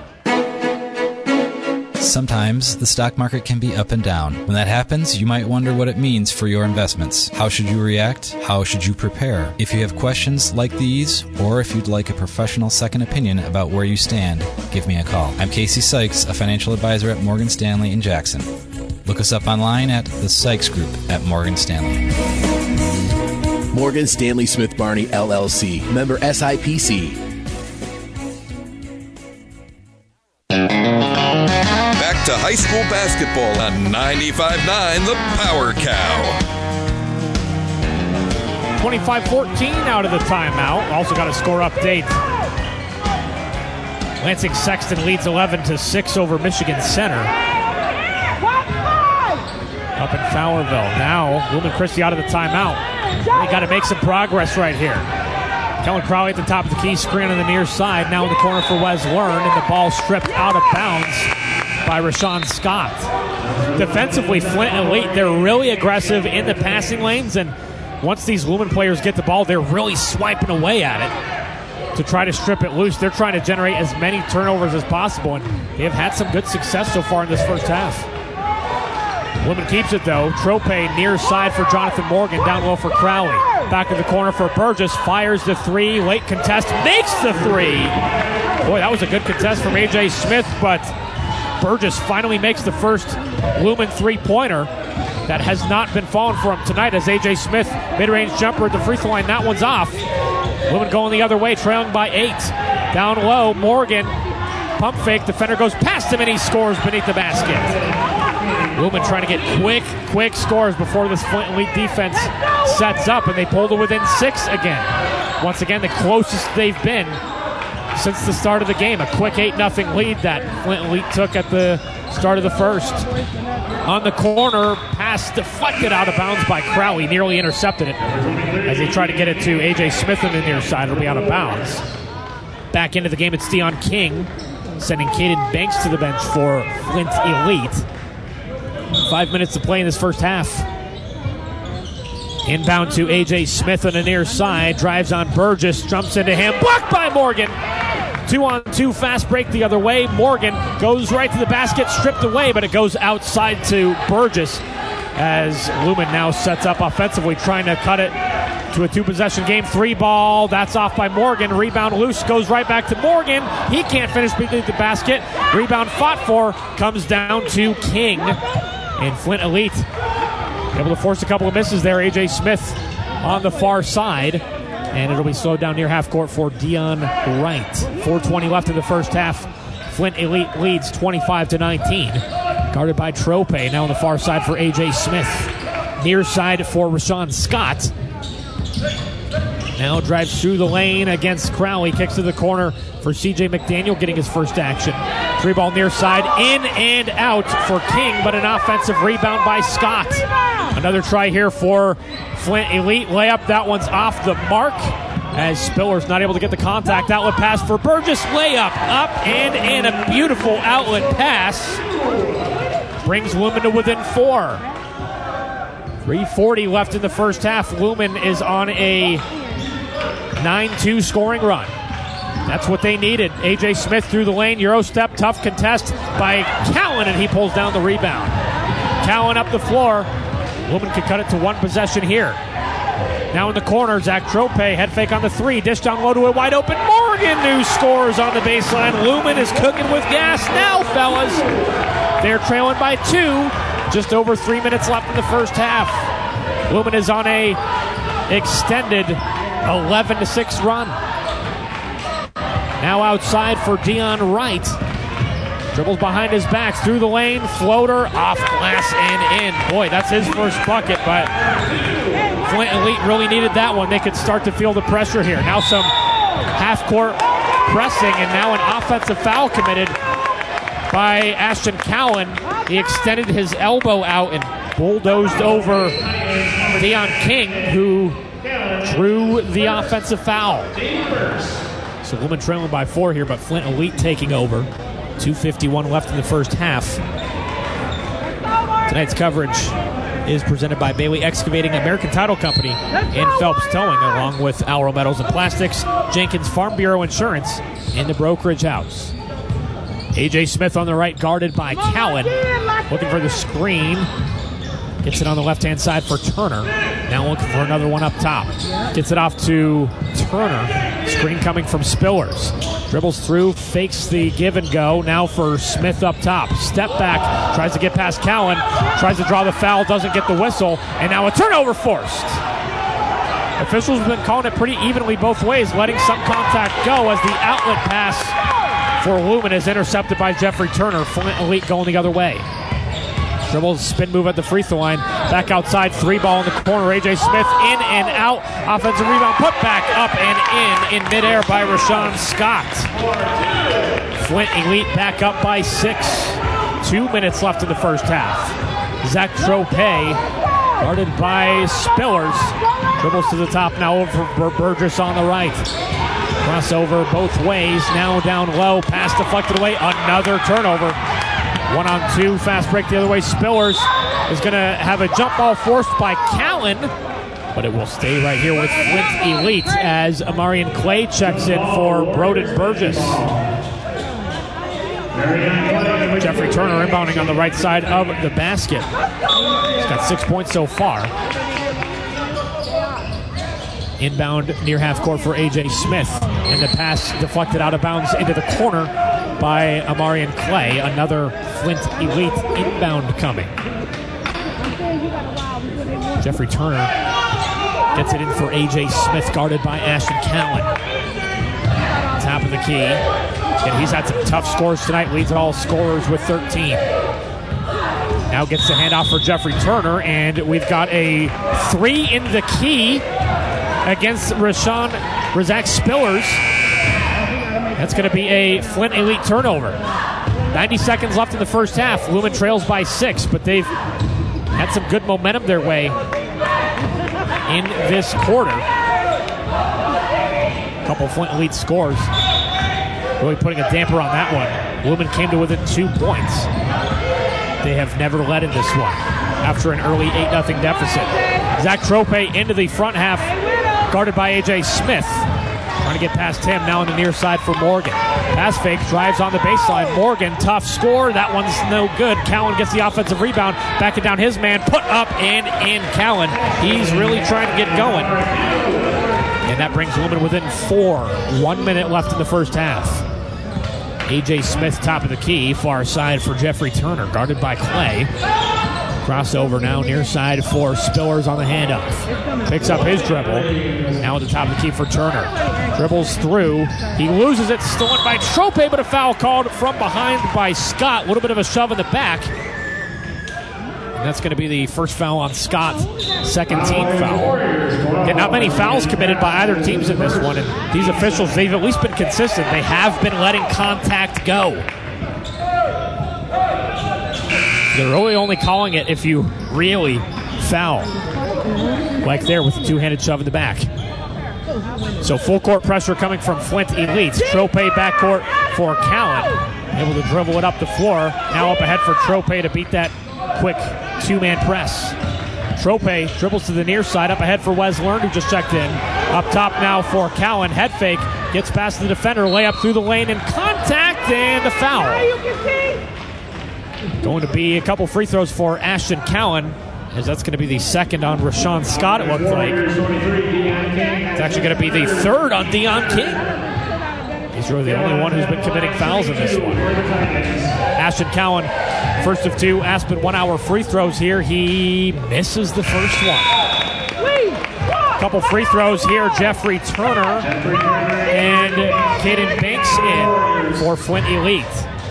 Sometimes the stock market can be up and down. When that happens, you might wonder what it means for your investments. How should you react? How should you prepare? If you have questions like these, or if you'd like a professional second opinion about where you stand, give me a call. I'm Casey Sykes, a financial advisor at Morgan Stanley in Jackson. Look us up online at the Sykes Group at Morgan Stanley. Morgan Stanley Smith Barney, L L C. Member S I P C. Back to high school basketball on ninety-five point nine The Power Cow. twenty-five fourteen out of the timeout. Also got a score update. Lansing Sexton leads eleven to six over Michigan Center. Up in Fowlerville. Now, Lumen Christi out of the timeout. They got to make some progress right here. Kellen Crowley at the top of the key, screen on the near side. Now in the corner for Wes Learn, and the ball stripped out of bounds by Rashawn Scott. Defensively, Flint Elite, they're really aggressive in the passing lanes, and once these Lumen players get the ball, they're really swiping away at it to try to strip it loose. They're trying to generate as many turnovers as possible, and they have had some good success so far in this first half. Lumen keeps it, though. Trope near side for Jonathan Morgan, down low for Crowley. Back in the corner for Burgess, fires the three, late contest, makes the three. Boy, that was a good contest from A J Smith, but Burgess finally makes the first Lumen three-pointer. That has not been falling for him tonight as A J Smith, mid-range jumper at the free throw line, that one's off. Lumen going the other way, trailing by eight. Down low, Morgan, pump fake, defender goes past him and he scores beneath the basket. Lumen trying to get quick, quick scores before this Flint Elite defense sets up, and they pulled it within six again. Once again, the closest they've been since the start of the game. A quick eight nothing lead that Flint Elite took at the start of the first. On the corner, pass deflected out of bounds by Crowley, nearly intercepted it as he tried to get it to A J Smith on the near side. It'll be out of bounds. Back into the game, it's Deion King. sending Caden Banks to the bench for Flint Elite. Five minutes to play in this first half. Inbound to A J Smith on the near side. Drives on Burgess. Jumps into him. Blocked by Morgan. Two on two. Fast break the other way. Morgan goes right to the basket. Stripped away, but it goes outside to Burgess as Lumen now sets up offensively, trying to cut it to a two-possession game. Three ball. That's off by Morgan. Rebound loose. Goes right back to Morgan. He can't finish beneath the basket. Rebound fought for. Comes down to King. And Flint Elite able to force a couple of misses there. A J Smith on the far side. And it'll be slowed down near half court for Dion Wright. four twenty left in the first half. Flint Elite leads twenty-five to nineteen. Guarded by Trope. Now on the far side for A J Smith. Near side for Rashawn Scott. Now drives through the lane against Crowley. Kicks to the corner for C J McDaniel, getting his first action. Three ball near side, in and out for King, but an offensive rebound by Scott. Another try here for Flint Elite. Layup, that one's off the mark as Spiller's not able to get the contact. Outlet pass for Burgess. Layup, up and in. A beautiful outlet pass. Brings Lumen to within four. three forty left in the first half. Lumen is on a nine two scoring run. That's what they needed. A J Smith through the lane. Euro step. Tough contest by Cowan, and he pulls down the rebound. Cowan up the floor. Lumen could cut it to one possession here. Now in the corner, Zach Trope. Head fake on the three. Dish down low to a wide open Morgan, who scores on the baseline. Lumen is cooking with gas now, fellas. They're trailing by two. Just over three minutes left in the first half. Lumen is on a extended eleven to six run. Now outside for Dion Wright. Dribbles behind his back, through the lane, floater, off glass and in. Boy, that's his first bucket, but Flint Elite really needed that one. They could start to feel the pressure here. Now some half-court pressing, and now an offensive foul committed by Ashton Cowan. He extended his elbow out and bulldozed over Deion King, who drew the offensive foul. So Lumen trailing by four here, but Flint Elite taking over. two fifty-one left in the first half. Tonight's coverage is presented by Bailey Excavating, American Title Company, and Phelps Towing, along with Alro Metals and Plastics, Jenkins Farm Bureau Insurance, and the Brokerage House. A J Smith on the right, guarded by Cowan. Looking for the screen. Gets it on the left-hand side for Turner. Now looking for another one up top. Gets it off to Turner. Screen coming from Spillers. Dribbles through, fakes the give and go. Now for Smith up top. Step back, tries to get past Cowan. Tries to draw the foul, doesn't get the whistle. And now a turnover forced. Officials have been calling it pretty evenly both ways, letting some contact go as the outlet pass for Lumen is intercepted by Jeffrey Turner. Flint Elite going the other way. Dribbles, spin move at the free throw line. Back outside, three ball in the corner. A J Smith in and out. Offensive rebound, put back up and in in midair by Rashawn Scott. Flint Elite back up by six. Two minutes left in the first half. Zach Trope, guarded by Spillers. Dribbles to the top now over for Burgess on the right. Crossover both ways. Now down low. Pass deflected away. Another turnover. One on two, fast break the other way. Spillers is going to have a jump ball forced by Callan, but it will stay right here with Flint Elite as Amarian Clay checks in for Broden Burgess. Jeffrey Turner inbounding on the right side of the basket. He's got six points so far. Inbound near half court for A J Smith, and the pass deflected out of bounds into the corner by Amarian Clay. Another Flint Elite inbound coming. Jeffrey Turner gets it in for A J Smith, guarded by Ashton Cowan. Top of the key. And he's had some tough scores tonight. Leads all scorers with thirteen. Now gets the handoff for Jeffrey Turner, and we've got a three in the key against Rashawn Razak Spillers. That's going to be a Flint Elite turnover. ninety seconds left in the first half. Lumen trails by six, but they've had some good momentum their way in this quarter. A couple Flint Elite scores, really putting a damper on that one. Lumen came to within two points. They have never led in this one after an early eight nothing deficit. Zach Trope into the front half, guarded by A J Smith. Trying to get past him now on the near side for Morgan. Pass fake, drives on the baseline. Morgan, tough score. That one's no good. Cowan gets the offensive rebound. Backing down his man. Put up and in Cowan. He's really trying to get going. And that brings Lumen within four. One minute left in the first half. A J Smith, top of the key. Far side for Jeffrey Turner, guarded by Clay. Crossover now near side for Spillers on the handoff. Picks up his dribble. Now at the top of the key for Turner. Dribbles through. He loses it. Stolen by Trope, but a foul called from behind by Scott. A little bit of a shove in the back. And that's going to be the first foul on Scott. Second team foul. Yeah, not many fouls committed by either teams in this one. And these officials, they've at least been consistent. They have been letting contact go. They're really only calling it if you really foul. Like there with the two-handed shove in the back. So full court pressure coming from Flint Elite. Trope backcourt for Callan. Able to dribble it up the floor. Now up ahead for Trope to beat that quick two-man press. Trope dribbles to the near side. Up ahead for Wes Learn, who just checked in. Up top now for Callan. Head fake. Gets past the defender. Layup through the lane and contact and a foul. Going to be a couple free throws for Ashton Cowan, as that's going to be the second on Rashawn Scott, it looks like. It's actually going to be the third on Deion King. He's really the only one who's been committing fouls in this one. Ashton Cowan, first of two Aspen one-hour free throws here. He misses the first one. Couple free throws here. Jeffrey Turner and Caden Banks in for Flint Elite.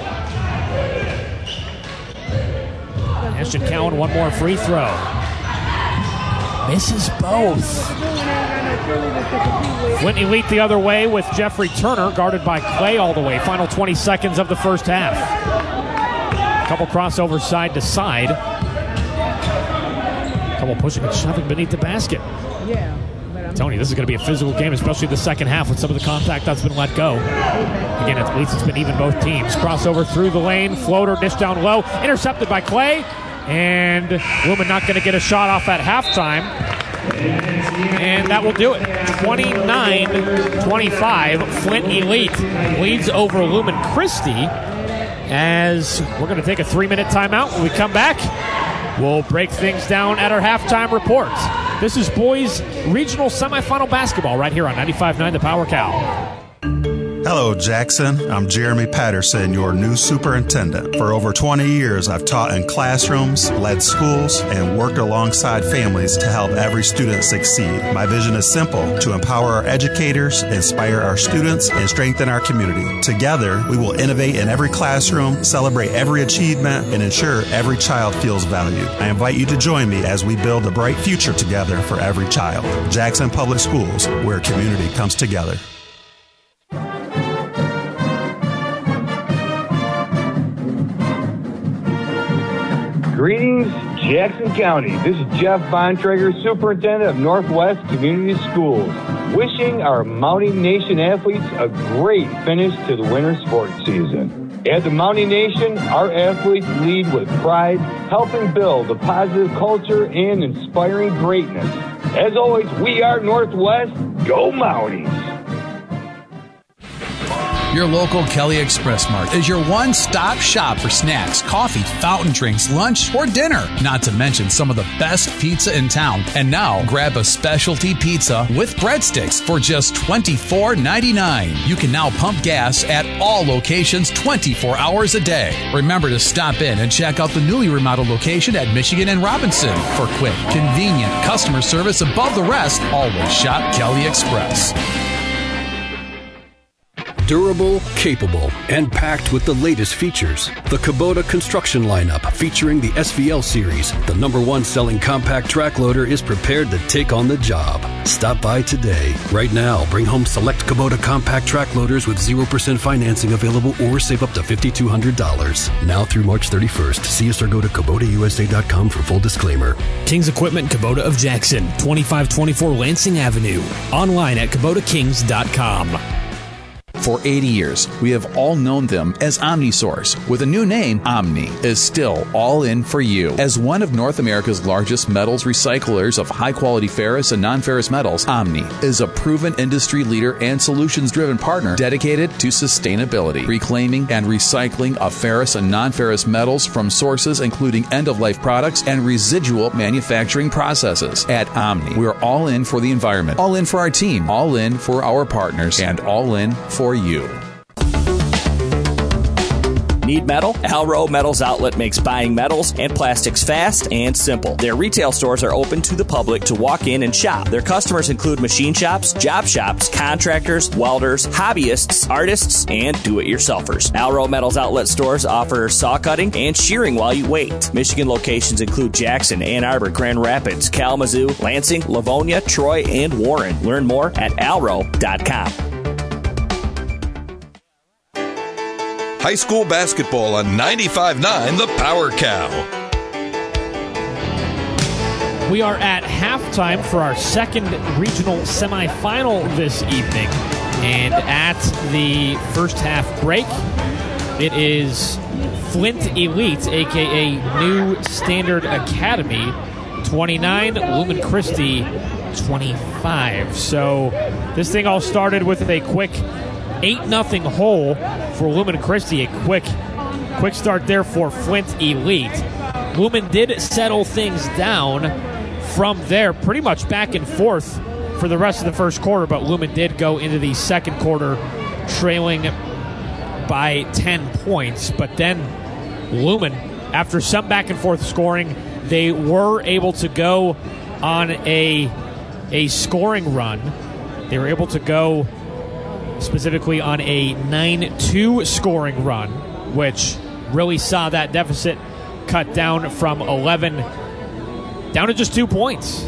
Ashton Cowan, one more free throw. Misses both. Flint Elite the other way with Jeffrey Turner, guarded by Clay all the way. Final twenty seconds of the first half. Couple crossovers side to side. Couple pushing and shoving beneath the basket. Yeah. Tony, this is going to be a physical game, especially the second half with some of the contact that's been let go. Again, at least it's been even both teams. Crossover through the lane, floater, dish down low, intercepted by Clay, and Lumen not going to get a shot off at halftime. And that will do it. twenty-nine twenty-five, Flint Elite leads over Lumen Christi, as we're going to take a three-minute timeout. When we come back, we'll break things down at our halftime reports. This is boys regional semifinal basketball right here on ninety-five point nine The Power Cow. Hello, Jackson. I'm Jeremy Patterson, your new superintendent. For over twenty years, I've taught in classrooms, led schools, and worked alongside families to help every student succeed. My vision is simple: to empower our educators, inspire our students, and strengthen our community. Together, we will innovate in every classroom, celebrate every achievement, and ensure every child feels valued. I invite you to join me as we build a bright future together for every child. Jackson Public Schools, where community comes together. Greetings, Jackson County. This is Jeff Bontrager, Superintendent of Northwest Community Schools, wishing our Mounting Nation athletes a great finish to the winter sports season. At the Mounting Nation, our athletes lead with pride, helping build a positive culture and inspiring greatness. As always, we are Northwest. Go Mounties! Your local Kelly Express Mart is your one-stop shop for snacks, coffee, fountain drinks, lunch, or dinner. Not to mention some of the best pizza in town. And now, grab a specialty pizza with breadsticks for just twenty-four ninety-nine. You can now pump gas at all locations twenty-four hours a day. Remember to stop in and check out the newly remodeled location at Michigan and Robinson. For quick, convenient customer service above the rest, always shop Kelly Express. Durable, capable, and packed with the latest features. The Kubota construction lineup, featuring the S V L series, the number one selling compact track loader, is prepared to take on the job. Stop by today. Right now, bring home select Kubota compact track loaders with zero percent financing available, or save up to five thousand two hundred dollars. Now through March thirty-first. See us or go to Kubota U S A dot com for full disclaimer. Kings Equipment Kubota of Jackson, twenty-five twenty-four Lansing Avenue. Online at Kubota Kings dot com. For eighty years, we have all known them as OmniSource. With a new name, Omni is still all in for you. As one of North America's largest metals recyclers of high-quality ferrous and non-ferrous metals, Omni is a proven industry leader and solutions-driven partner dedicated to sustainability, reclaiming and recycling of ferrous and non-ferrous metals from sources including end-of-life products and residual manufacturing processes. At Omni, we're all in for the environment, all in for our team, all in for our partners, and all in for you. Need metal? Alro Metals Outlet makes buying metals and plastics fast and simple. Their retail stores are open to the public to walk in and shop. Their customers include machine shops, job shops, contractors, welders, hobbyists, artists, and do-it-yourselfers. Alro Metals Outlet stores offer saw cutting and shearing while you wait. Michigan locations include Jackson, Ann Arbor, Grand Rapids, Kalamazoo, Lansing, Livonia, Troy, and Warren. Learn more at alro dot com. High school basketball on ninety-five point nine The Power Cow. We are at halftime for our second regional semifinal this evening. And at the first half break, it is Flint Elite, a k a. New Standard Academy, twenty-nine, Lumen Christi, twenty-five. So this thing all started with a quick eight nothing hole for Lumen Christi. A quick quick start there for Flint Elite. Lumen did settle things down from there, pretty much back and forth for the rest of the first quarter, but Lumen did go into the second quarter trailing by ten points. But then Lumen, after some back and forth scoring, they were able to go on a, a scoring run. They were able to go specifically on a nine two scoring run, which really saw that deficit cut down from eleven down to just two points.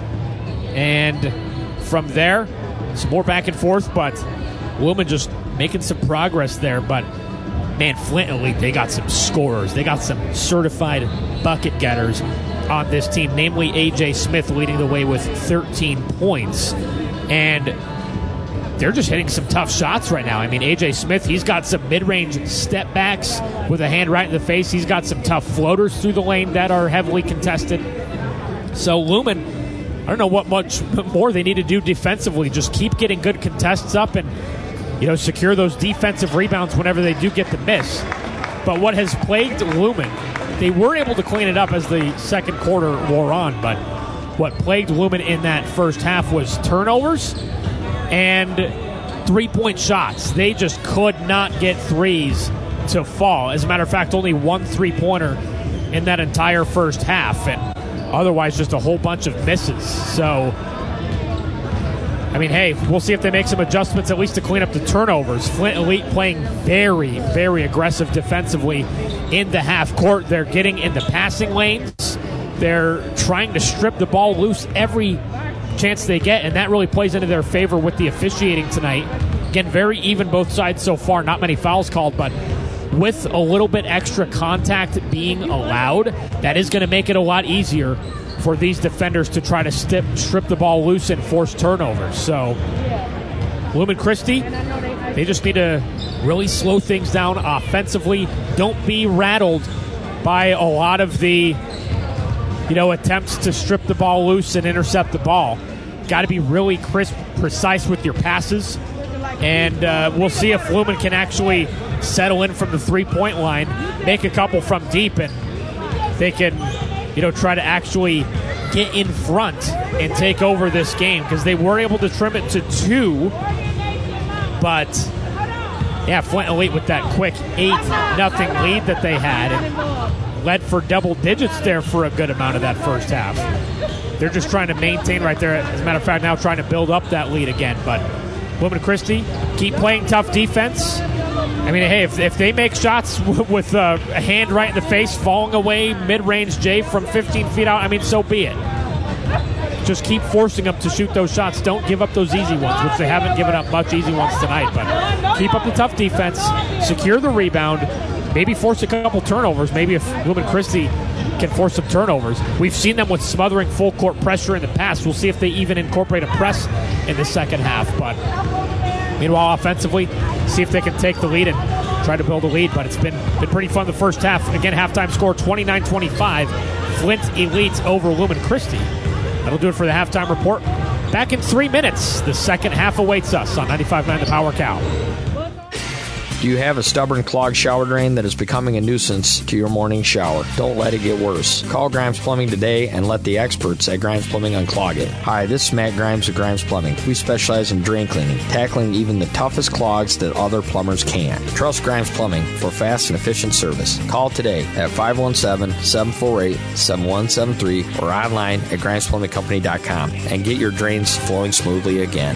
And from there, some more back and forth, but Lumen just making some progress there. But, man, Flint Elite, they got some scorers. They got some certified bucket getters on this team, namely A J Smith leading the way with thirteen points. And they're just hitting some tough shots right now. I mean, A J Smith, he's got some mid-range step backs with a hand right in the face. He's got some tough floaters through the lane that are heavily contested. So Lumen, I don't know what much more they need to do defensively. Just keep getting good contests up and, you know, secure those defensive rebounds whenever they do get the miss. But what has plagued Lumen, they were able to clean it up as the second quarter wore on, but what plagued Lumen in that first half was turnovers and three-point shots. They just could not get threes to fall. As a matter of fact, only one three-pointer in that entire first half, and otherwise just a whole bunch of misses. So, I mean, hey, we'll see if they make some adjustments at least to clean up the turnovers. Flint Elite playing very, very aggressive defensively in the half court. They're getting in the passing lanes. They're trying to strip the ball loose every chance they get, and that really plays into their favor with the officiating tonight. Again, very even both sides so far. Not many fouls called, but with a little bit extra contact being allowed, that is going to make it a lot easier for these defenders to try to strip, strip the ball loose and force turnovers. So, Lumen Christi, they just need to really slow things down offensively. Don't be rattled by a lot of the, you know, attempts to strip the ball loose and intercept the ball. Got to be really crisp, precise with your passes. And uh, we'll see if Lumen can actually settle in from the three-point line, make a couple from deep, and they can, you know, try to actually get in front and take over this game, because they were able to trim it to two. But, yeah, Flint Elite with that quick eight nothing lead that they had, and led for double digits there for a good amount of that first half. They're just trying to maintain right there. As a matter of fact, now trying to build up that lead again. But Lumen Christi, keep playing tough defense. I mean, hey, if, if they make shots w- with uh, a hand right in the face, falling away, mid-range J from fifteen feet out, I mean, so be it. Just keep forcing them to shoot those shots. Don't give up those easy ones, which they haven't given up much easy ones tonight. But keep up the tough defense, secure the rebound, maybe force a couple turnovers. Maybe if Lumen Christi can force some turnovers. We've seen them with smothering full court pressure in the past. We'll see if they even incorporate a press in the second half. But meanwhile, offensively, see if they can take the lead and try to build a lead. But it's been been pretty fun the first half. Again, halftime score twenty-nine twenty-five. Flint Elites over Lumen Christi. That'll do it for the halftime report. Back in three minutes. The second half awaits us on ninety-five point nine The Power Cow. Do you have a stubborn clogged shower drain that is becoming a nuisance to your morning shower? Don't let it get worse. Call Grimes Plumbing today and let the experts at Grimes Plumbing unclog it. Hi, this is Matt Grimes of Grimes Plumbing. We specialize in drain cleaning, tackling even the toughest clogs that other plumbers can't. Trust Grimes Plumbing for fast and efficient service. Call today at five one seven, seven four eight, seven one seven three or online at grimes plumbing company dot com and get your drains flowing smoothly again.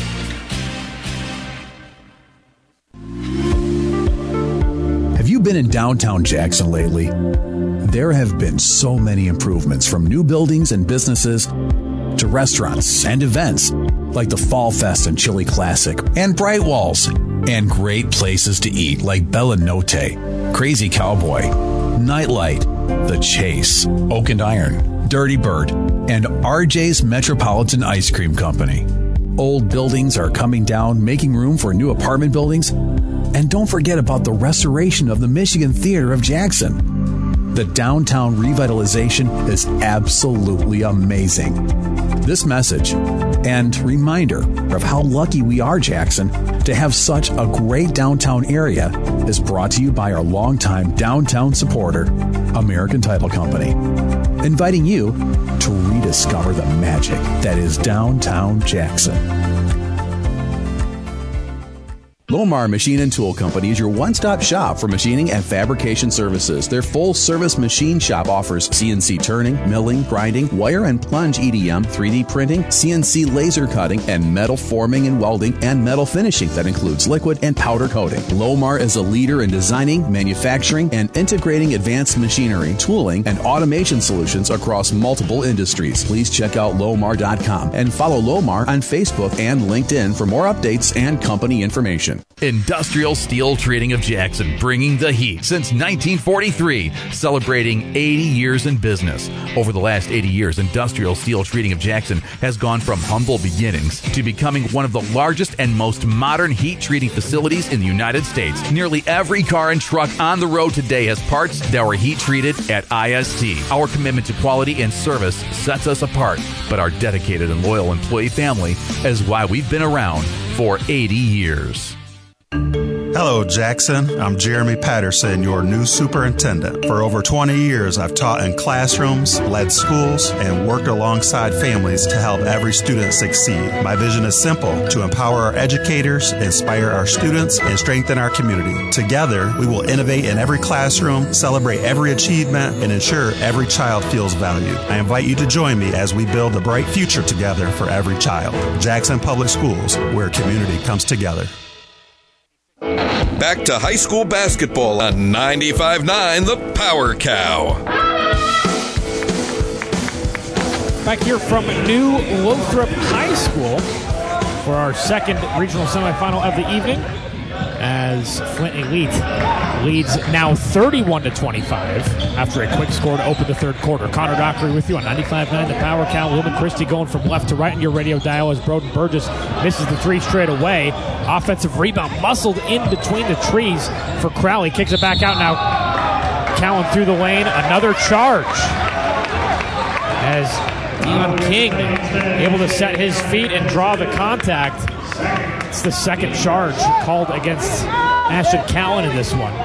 Have you been in downtown Jackson lately? There have been so many improvements, from new buildings and businesses to restaurants and events like the Fall Fest and Chili Classic and Bright Walls, and great places to eat like Bella Notte, Crazy Cowboy, Nightlight, The Chase, Oak and Iron, Dirty Bird, and R J's Metropolitan Ice Cream Company. Old buildings are coming down, making room for new apartment buildings. And don't forget about the restoration of the Michigan Theater of Jackson. The downtown revitalization is absolutely amazing. This message and reminder of how lucky we are, Jackson, to have such a great downtown area is brought to you by our longtime downtown supporter, American Title Company, inviting you to rediscover the magic that is downtown Jackson. Lomar Machine and Tool Company is your one-stop shop for machining and fabrication services. Their full-service machine shop offers C N C turning, milling, grinding, wire and plunge E D M, three D printing, C N C laser cutting, and metal forming and welding, and metal finishing that includes liquid and powder coating. Lomar is a leader in designing, manufacturing, and integrating advanced machinery, tooling, and automation solutions across multiple industries. Please check out Lomar dot com and follow Lomar on Facebook and LinkedIn for more updates and company information. Industrial Steel Treating of Jackson, bringing the heat since nineteen forty-three, celebrating eighty years in business. Over the last eighty years, Industrial Steel Treating of Jackson has gone from humble beginnings to becoming one of the largest and most modern heat treating facilities in the United States. Nearly every car and truck on the road today has parts that were heat treated at I S T. Our commitment to quality and service sets us apart, but our dedicated and loyal employee family is why we've been around for eighty years. Hello, Jackson. I'm Jeremy Patterson, your new superintendent. For over twenty years, I've taught in classrooms, led schools, and worked alongside families to help every student succeed. My vision is simple: to empower our educators, inspire our students, and strengthen our community. Together, we will innovate in every classroom, celebrate every achievement, and ensure every child feels valued. I invite you to join me as we build a bright future together for every child. Jackson Public Schools, where community comes together. Back to high school basketball on ninety-five point nine The Power Cow. Back here from New Lothrop High School for our second regional semifinal of the evening, as Flint Elite leads now thirty-one to twenty-five after a quick score to open the third quarter. Connor Dockery with you on ninety-five point nine The Power Cow. Lumen Christi going from left to right in your radio dial as Broden Burgess misses the three straight away. Offensive rebound muscled in between the trees for Crowley. Kicks it back out now. Cowan through the lane. Another charge as Dion King able to set his feet and draw the contact. It's the second charge called against Ashton Cowan in this one.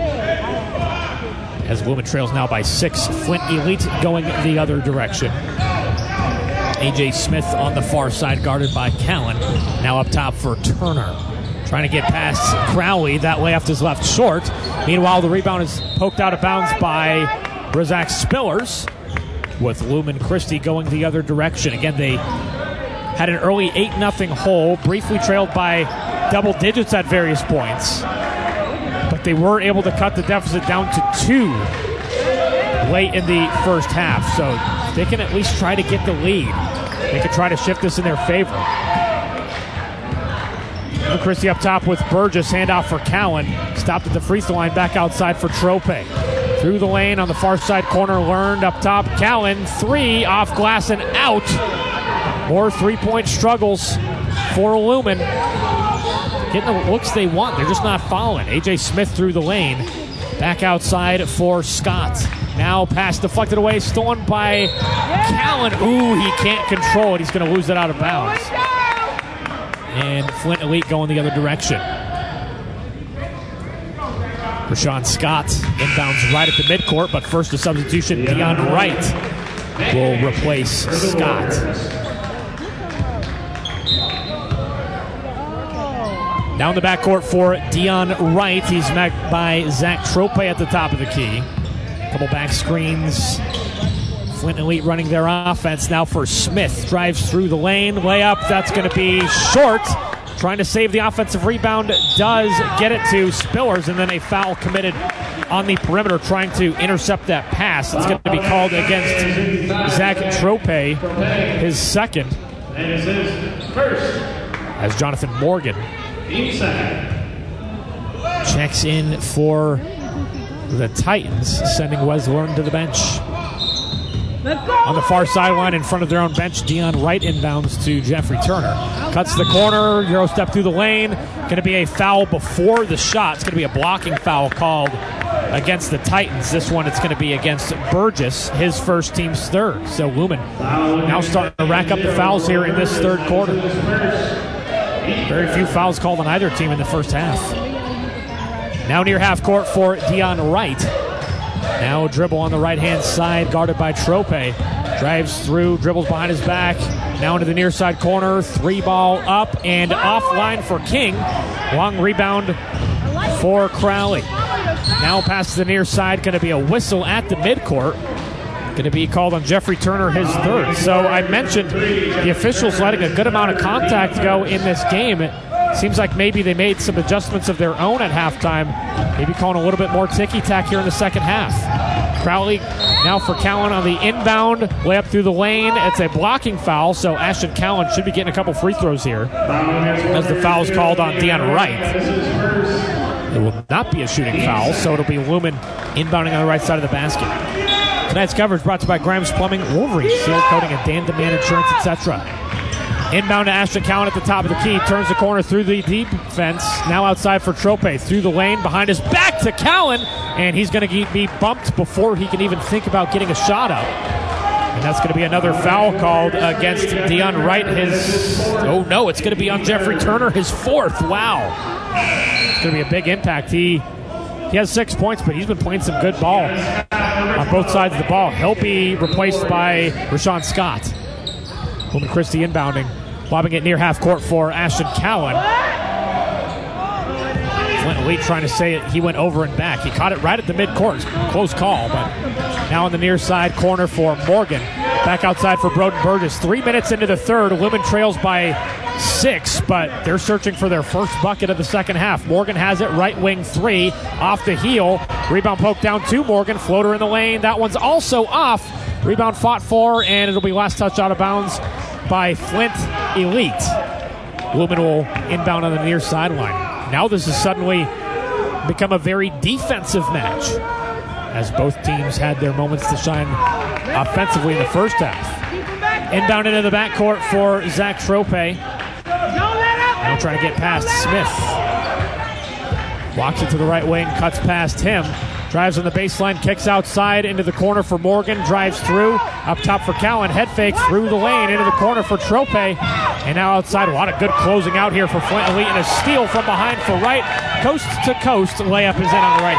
As Lumen trails now by six. Flint Elite going the other direction. A J Smith on the far side, guarded by Cowan. Now up top for Turner. Trying to get past Crowley. That layup is left short. Meanwhile, the rebound is poked out of bounds by Razak Spillers, with Lumen Christi going the other direction. Again, they had an early eight nothing hole, briefly trailed by double digits at various points, but they were able to cut the deficit down to two late in the first half. So they can at least try to get the lead. They can try to shift this in their favor. Lumen Christi up top with Burgess. Handoff for Cowan. Stopped at the free throw line. Back outside for Trope. Through the lane on the far side corner. Learned up top. Cowan. Three off glass and out. More three-point struggles for Lumen. getting the looks they want. They're just not following. A J Smith through the lane. Back outside for Scott. Now pass deflected away, stolen by Callan. Ooh, he can't control it. He's going to lose it out of bounds. And Flint Elite going the other direction. Rashawn Scott inbounds right at the midcourt, but first a substitution. Dion Wright will replace Scott. Down the backcourt for Dion Wright. He's met by Zach Trope at the top of the key. Couple back screens. Flint Elite running their offense now for Smith. Drives through the lane. Layup. That's going to be short. Trying to save the offensive rebound. Does get it to Spillers, and then a foul committed on the perimeter trying to intercept that pass. It's going to be called against Zach Trope, his second. As Jonathan Morgan checks in for the Titans, sending Wes Learn to the bench. On the far sideline in front of their own bench, Dion Wright inbounds to Jeffrey Turner. Cuts the corner, Euro step through the lane. Going to be a foul before the shot. It's going to be a blocking foul called against the Titans. This one, it's going to be against Burgess, his first team's third. So Lumen now starting to rack up the fouls here in this third quarter. Very few fouls called on either team in the first half. Now near half court for Dion Wright. Now a dribble on the right-hand side, guarded by Trope. Drives through, dribbles behind his back. Now into the near side corner. Three ball up and offline for King. Long rebound for Crowley. Now past the near side, going to be a whistle at the midcourt. Going to be called on Jeffrey Turner, his third. So I mentioned the officials letting a good amount of contact go in this game. It seems like maybe they made some adjustments of their own at halftime. Maybe calling a little bit more ticky-tack here in the second half. Crowley now for Callan on the inbound. Layup through the lane. It's a blocking foul, so Ashton Callan should be getting a couple free throws here as the foul is called on Dion Wright. It will not be a shooting foul, so it'll be Lumen inbounding on the right side of the basket. Tonight's coverage brought to you by Grimes Plumbing, Wolverine, Seal Coating, and Dan Demand Insurance, et cetera. Inbound to Ashton Callan at the top of the key. Turns the corner through the defense. Now outside for Trope. Through the lane. Behind his back to Callan. And he's going to be bumped before he can even think about getting a shot up. And that's going to be another foul called against Dion Wright. His, oh no, it's going to be on Jeffrey Turner, his fourth. Wow. It's going to be a big impact. He, he has six points, but he's been playing some good ball on both sides of the ball. He'll be replaced by Rashawn Scott. Lumen Christie inbounding, lobbing it near half court for Ashton Callan. Flint Elite trying to say it. He went over and back. He caught it right at the midcourt. Close call, but now on the near side corner for Morgan. Back outside for Broden Burgess. Three minutes into the third. Lumen trails by six, but they're searching for their first bucket of the second half. Morgan has it, right wing three, off the heel. Rebound poke down to Morgan. Floater in the lane. That one's also off. Rebound fought for, and it'll be last touch out of bounds by Flint Elite. Lumen will inbound on the near sideline. Now this has suddenly become a very defensive match, as both teams had their moments to shine offensively in the first half. Inbound into the backcourt for Zach Trope. Now trying to get past Smith. Walks it to the right wing, cuts past him. Drives on the baseline, kicks outside into the corner for Morgan, drives through, up top for Callan, head fake through the lane, into the corner for Trope, and now outside. A lot of good closing out here for Flint Elite, and a steal from behind for Wright. Coast to coast, layup is in on the right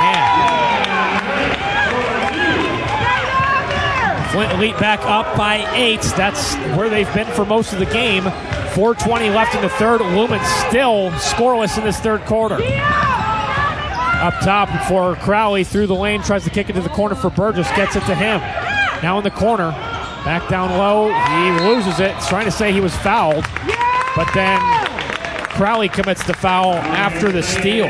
hand. Flint Elite back up by eight. That's where they've been for most of the game. four twenty left in the third. Lumen still scoreless in this third quarter. Up top for Crowley, through the lane, tries to kick it to the corner for Burgess, gets it to him. Now in the corner, back down low, he loses it. He's trying to say he was fouled, but then Crowley commits the foul after the steal.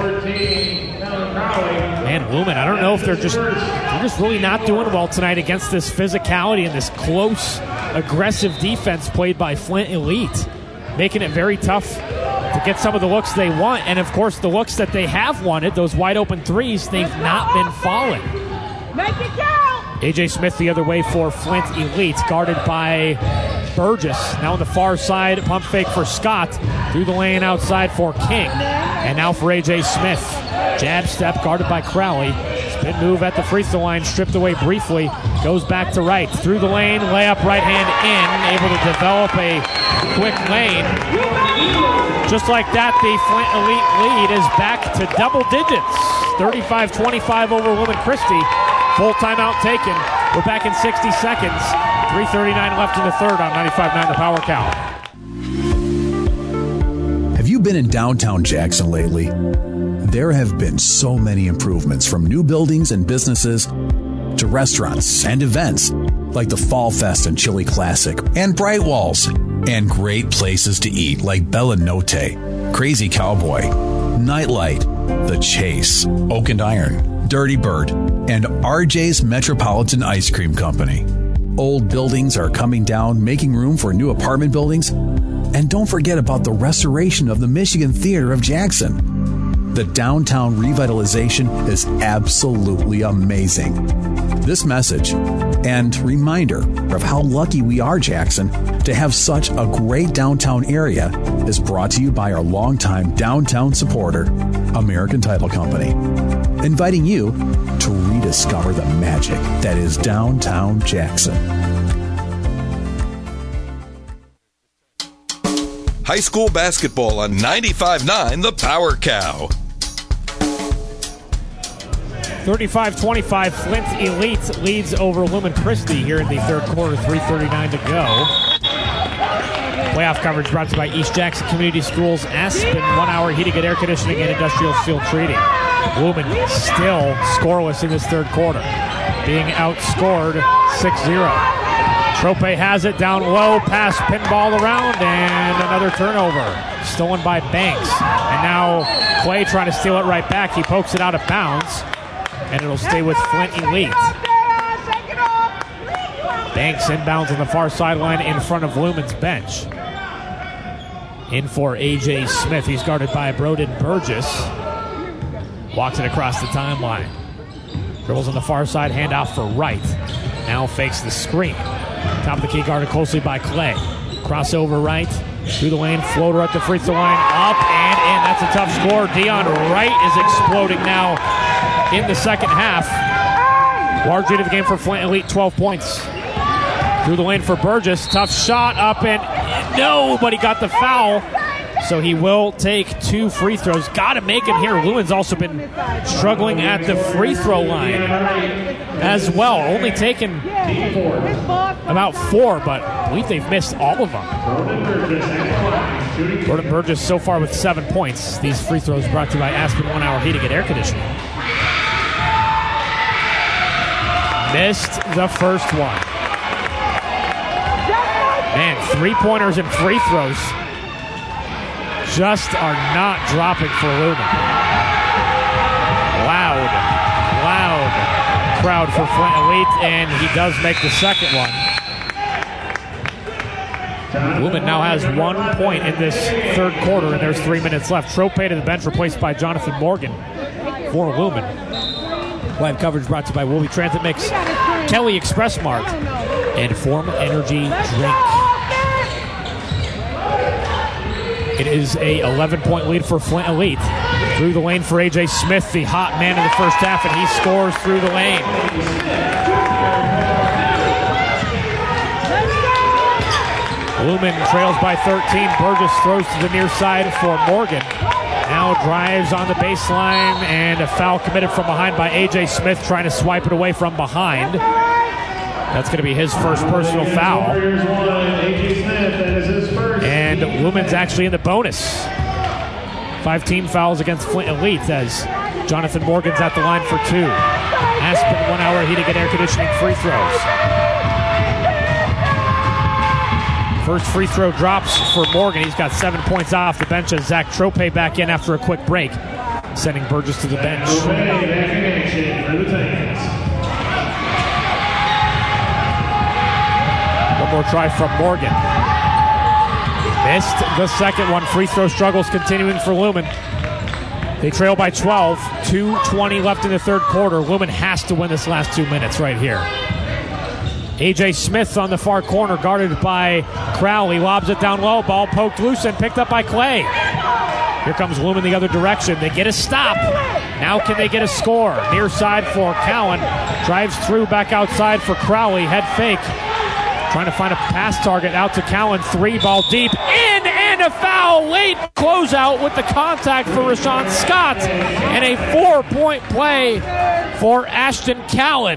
Man, Lumen, I don't know if they're just they're just really not doing well tonight against this physicality and this close, aggressive defense played by Flint Elite, making it very tough to get some of the looks they want. And, of course, the looks that they have wanted, those wide-open threes, they've not been falling. Make it count! A J Smith the other way for Flint Elite, guarded by Burgess. Now on the far side, pump fake for Scott. Through the lane outside for King. And now for A J Smith. Jab step guarded by Crowley. Spin move at the free throw line, stripped away briefly. Goes back to right. Through the lane, layup right hand in. Able to develop a quick lane. Just like that, the Flint Elite lead is back to double digits. thirty-five twenty-five over Lumen Christi. Full timeout taken. We're back in sixty seconds. three thirty-nine left in the third on ninety-five point nine The Power Cow. Have you been in downtown Jackson lately? There have been so many improvements, from new buildings and businesses to restaurants and events like the Fall Fest and Chili Classic and Bright Walls, and great places to eat like Bella Notte, Crazy Cowboy, Nightlight, The Chase, Oak and Iron, Dirty Bird, and R J's Metropolitan Ice Cream Company. Old buildings are coming down, making room for new apartment buildings. And don't forget about the restoration of the Michigan Theater of Jackson. The downtown revitalization is absolutely amazing. This message and reminder of how lucky we are, Jackson, to have such a great downtown area is brought to you by our longtime downtown supporter, American Title Company, inviting you to rediscover the magic that is downtown Jackson. High school basketball on ninety-five point nine The Power Cow. thirty-five twenty-five, Flint Elite leads over Lumen Christi here in the third quarter, three thirty-nine to go. Playoff coverage brought to you by East Jackson Community Schools, Aspen, one-hour heating and air conditioning and industrial steel treating. Lumen still scoreless in this third quarter, being outscored six zero. Trope has it down low, pass pinball around, and another turnover. Stolen by Banks. And now Clay trying to steal it right back. He pokes it out of bounds, and it'll stay with Flint Elite. Banks inbounds on the far sideline in front of Lumen's bench. In for A J Smith. He's guarded by Broden Burgess. Walks it across the timeline. Dribbles on the far side, handoff for Wright. Now fakes the screen. Top of the key, guarded closely by Clay. Crossover right, through the lane, floater at the free throw line, up and in. That's a tough score. Dion Wright is exploding now in the second half. Large lead of the game for Flint Elite, twelve points. Through the lane for Burgess, tough shot, up and no, but he got the foul. So he will take two free throws. Got to make him here. Lumen's also been struggling at the free throw line as well. Only taken about four, but I believe they've missed all of them. Broden Burgess so far with seven points. These free throws brought to you by Aspen One Hour Heating and Air Conditioning. Missed the first one. Man, three-pointers and free throws just are not dropping for Lumen. Loud, loud crowd for Flint Elite, and he does make the second one. Lumen now has one point in this third quarter, and there's three minutes left. Trope to the bench, replaced by Jonathan Morgan for Lumen. Live coverage brought to you by Wolby Transit Mix, Kelly Express Mart, and Form Energy Drink. It is a eleven-point lead for Flint Elite. Through the lane for A J Smith, the hot man in the first half, and he scores through the lane. Lumen trails by thirteen. Burgess throws to the near side for Morgan. Now drives on the baseline, and a foul committed from behind by A J Smith, trying to swipe it away from behind. That's going to be his first personal foul. And Lumen's actually in the bonus. Five team fouls against Flint Elite as Jonathan Morgan's at the line for two. Aspen One Hour Heating and Air Conditioning free throws. First free throw drops for Morgan. He's got seven points off the bench as Zach Trope back in after a quick break, sending Burgess to the bench. One more try from Morgan. Missed the second one. Free throw struggles continuing for Lumen. They trail by twelve. two twenty left in the third quarter. Lumen has to win this last two minutes right here. A J Smith on the far corner, guarded by Crowley. Lobs it down low. Ball poked loose and picked up by Clay. Here comes Lumen the other direction. They get a stop. Now can they get a score? Near side for Cowan. Drives through back outside for Crowley. Head fake. Trying to find a pass target out to Cowan. Three ball deep. In and a foul. Late closeout with the contact for Rashawn Scott. And a four-point play for Ashton Cowan.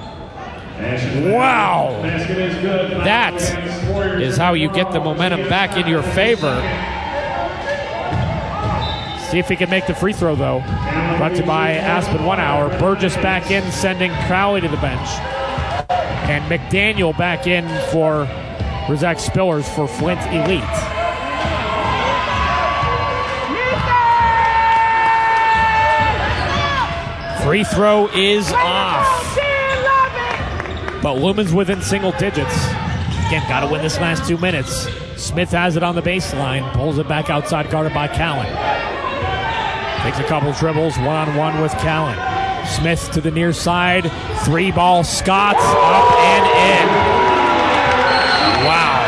Wow. That is how you get the momentum back in your favor. See if he can make the free throw, though. Brought to you by Aspen One Hour. Burgess back in, sending Crowley to the bench. And McDaniel back in for Razak Spillers for Flint Elite. Free throw is off. But Lumen's within single digits. Again, got to win this last two minutes. Smith has it on the baseline. Pulls it back outside, guarded by Cowan. Takes a couple dribbles, one-on-one with Cowan. Smith to the near side. Three ball, Scott up and in. Wow.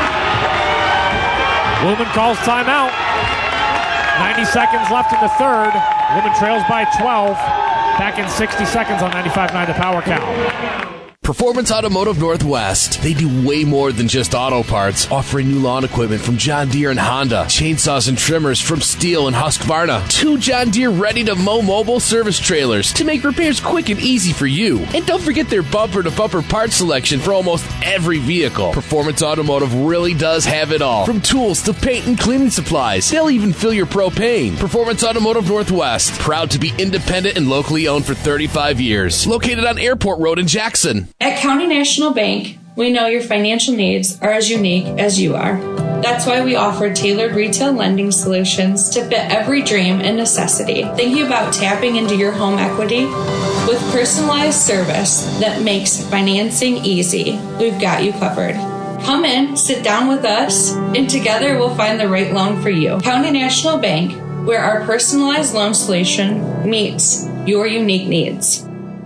Lumen calls timeout. ninety seconds left in the third. Lumen trails by twelve. Back in sixty seconds on ninety-five point nine The Power Count. Performance Automotive Northwest. They do way more than just auto parts, offering new lawn equipment from John Deere and Honda, chainsaws and trimmers from Steel and Husqvarna, two John Deere ready-to-mow mobile service trailers to make repairs quick and easy for you. And don't forget their bumper-to-bumper parts selection for almost every vehicle. Performance Automotive really does have it all, from tools to paint and cleaning supplies. They'll even fill your propane. Performance Automotive Northwest, proud to be independent and locally owned for thirty-five years. Located on Airport Road in Jackson. At County National Bank, we know your financial needs are as unique as you are. That's why we offer tailored retail lending solutions to fit every dream and necessity. Thinking about tapping into your home equity? With personalized service that makes financing easy, we've got you covered. Come in, sit down with us, and together we'll find the right loan for you. County National Bank, where our personalized loan solution meets your unique needs.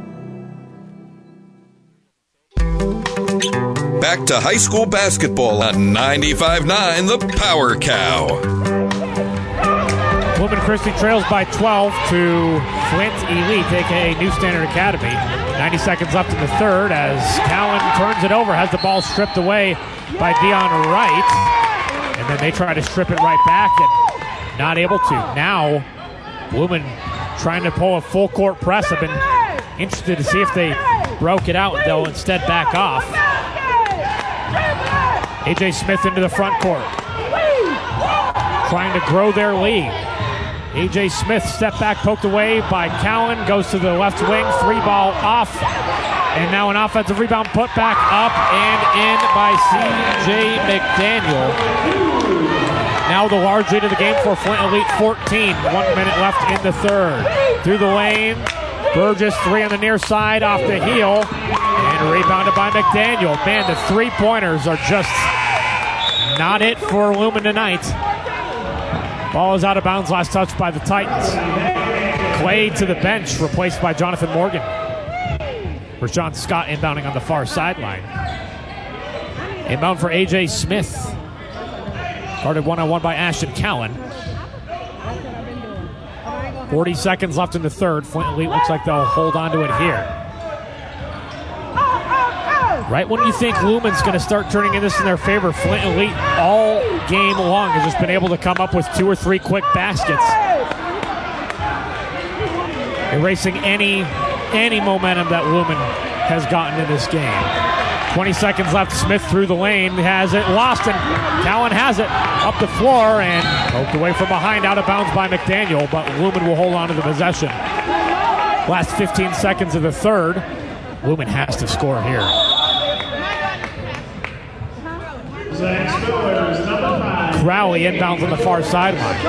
Back to high school basketball on ninety-five point nine The Power Cow. Lumen Christi trails by twelve to Flint Elite, a k a. New Standard Academy. ninety seconds left in the third as Cowan turns it over, has the ball stripped away by Dion Wright. And then they try to strip it right back and not able to. Now, Lumen trying to pull a full court press. I've been interested to see if they broke it out. They'll instead back off. A J Smith into the front court, trying to grow their lead. A J Smith, step back, poked away by Cowan, goes to the left wing, three ball off, and now an offensive rebound put back up and in by C J McDaniel. Now the large lead of the game for Flint Elite, fourteen. One minute left in the third. Through the lane, Burgess, three on the near side, off the heel, and rebounded by McDaniel. Man, the three-pointers are just not it for Lumen tonight. Ball is out of bounds, last touch by the Titans. Clay to the bench, replaced by Jonathan Morgan. Rashawn Scott inbounding on the far sideline. Inbound for A J Smith. Guarded one-on-one by Ashton Cowan. forty seconds left in the third. Flint Elite looks like they'll hold on to it here. Right when you think Lumen's going to start turning in this in their favor, Flint Elite all game long has just been able to come up with two or three quick baskets, erasing any any momentum that Lumen has gotten in this game. twenty seconds left. Smith through the lane, has it, lost, and Cowan has it up the floor and poked away from behind, out of bounds by McDaniel, but Lumen will hold on to the possession. Last fifteen seconds of the third. Lumen has to score here. Crowley inbounds on the far sideline.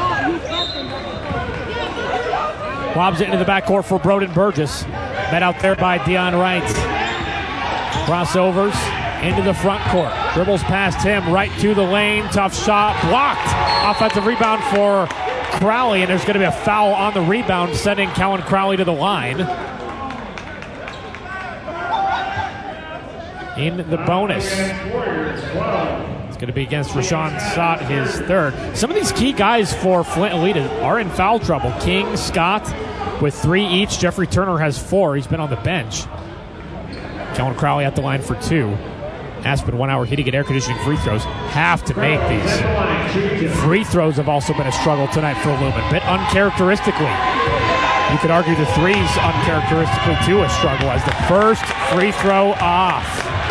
Lobs it into the backcourt for Broden Burgess. Met out there by Dion Wright. Crossovers into the front court. Dribbles past him, right to the lane. Tough shot, blocked. Offensive rebound for Crowley, and there's going to be a foul on the rebound, sending Cowan Crowley to the line. in the bonus. It's going to be against Rashawn Sott, his third. Some of these key guys for Flint Elite are in foul trouble. King, Scott with three each. Jeffrey Turner has four. He's been on the bench. Kellen Crowley at the line for two. Aspen one-hour heating and air conditioning free throws have to make these. Free throws have also been a struggle tonight for Lumen. Bit uncharacteristically. You could argue the threes uncharacteristically too a struggle as the first free throw off.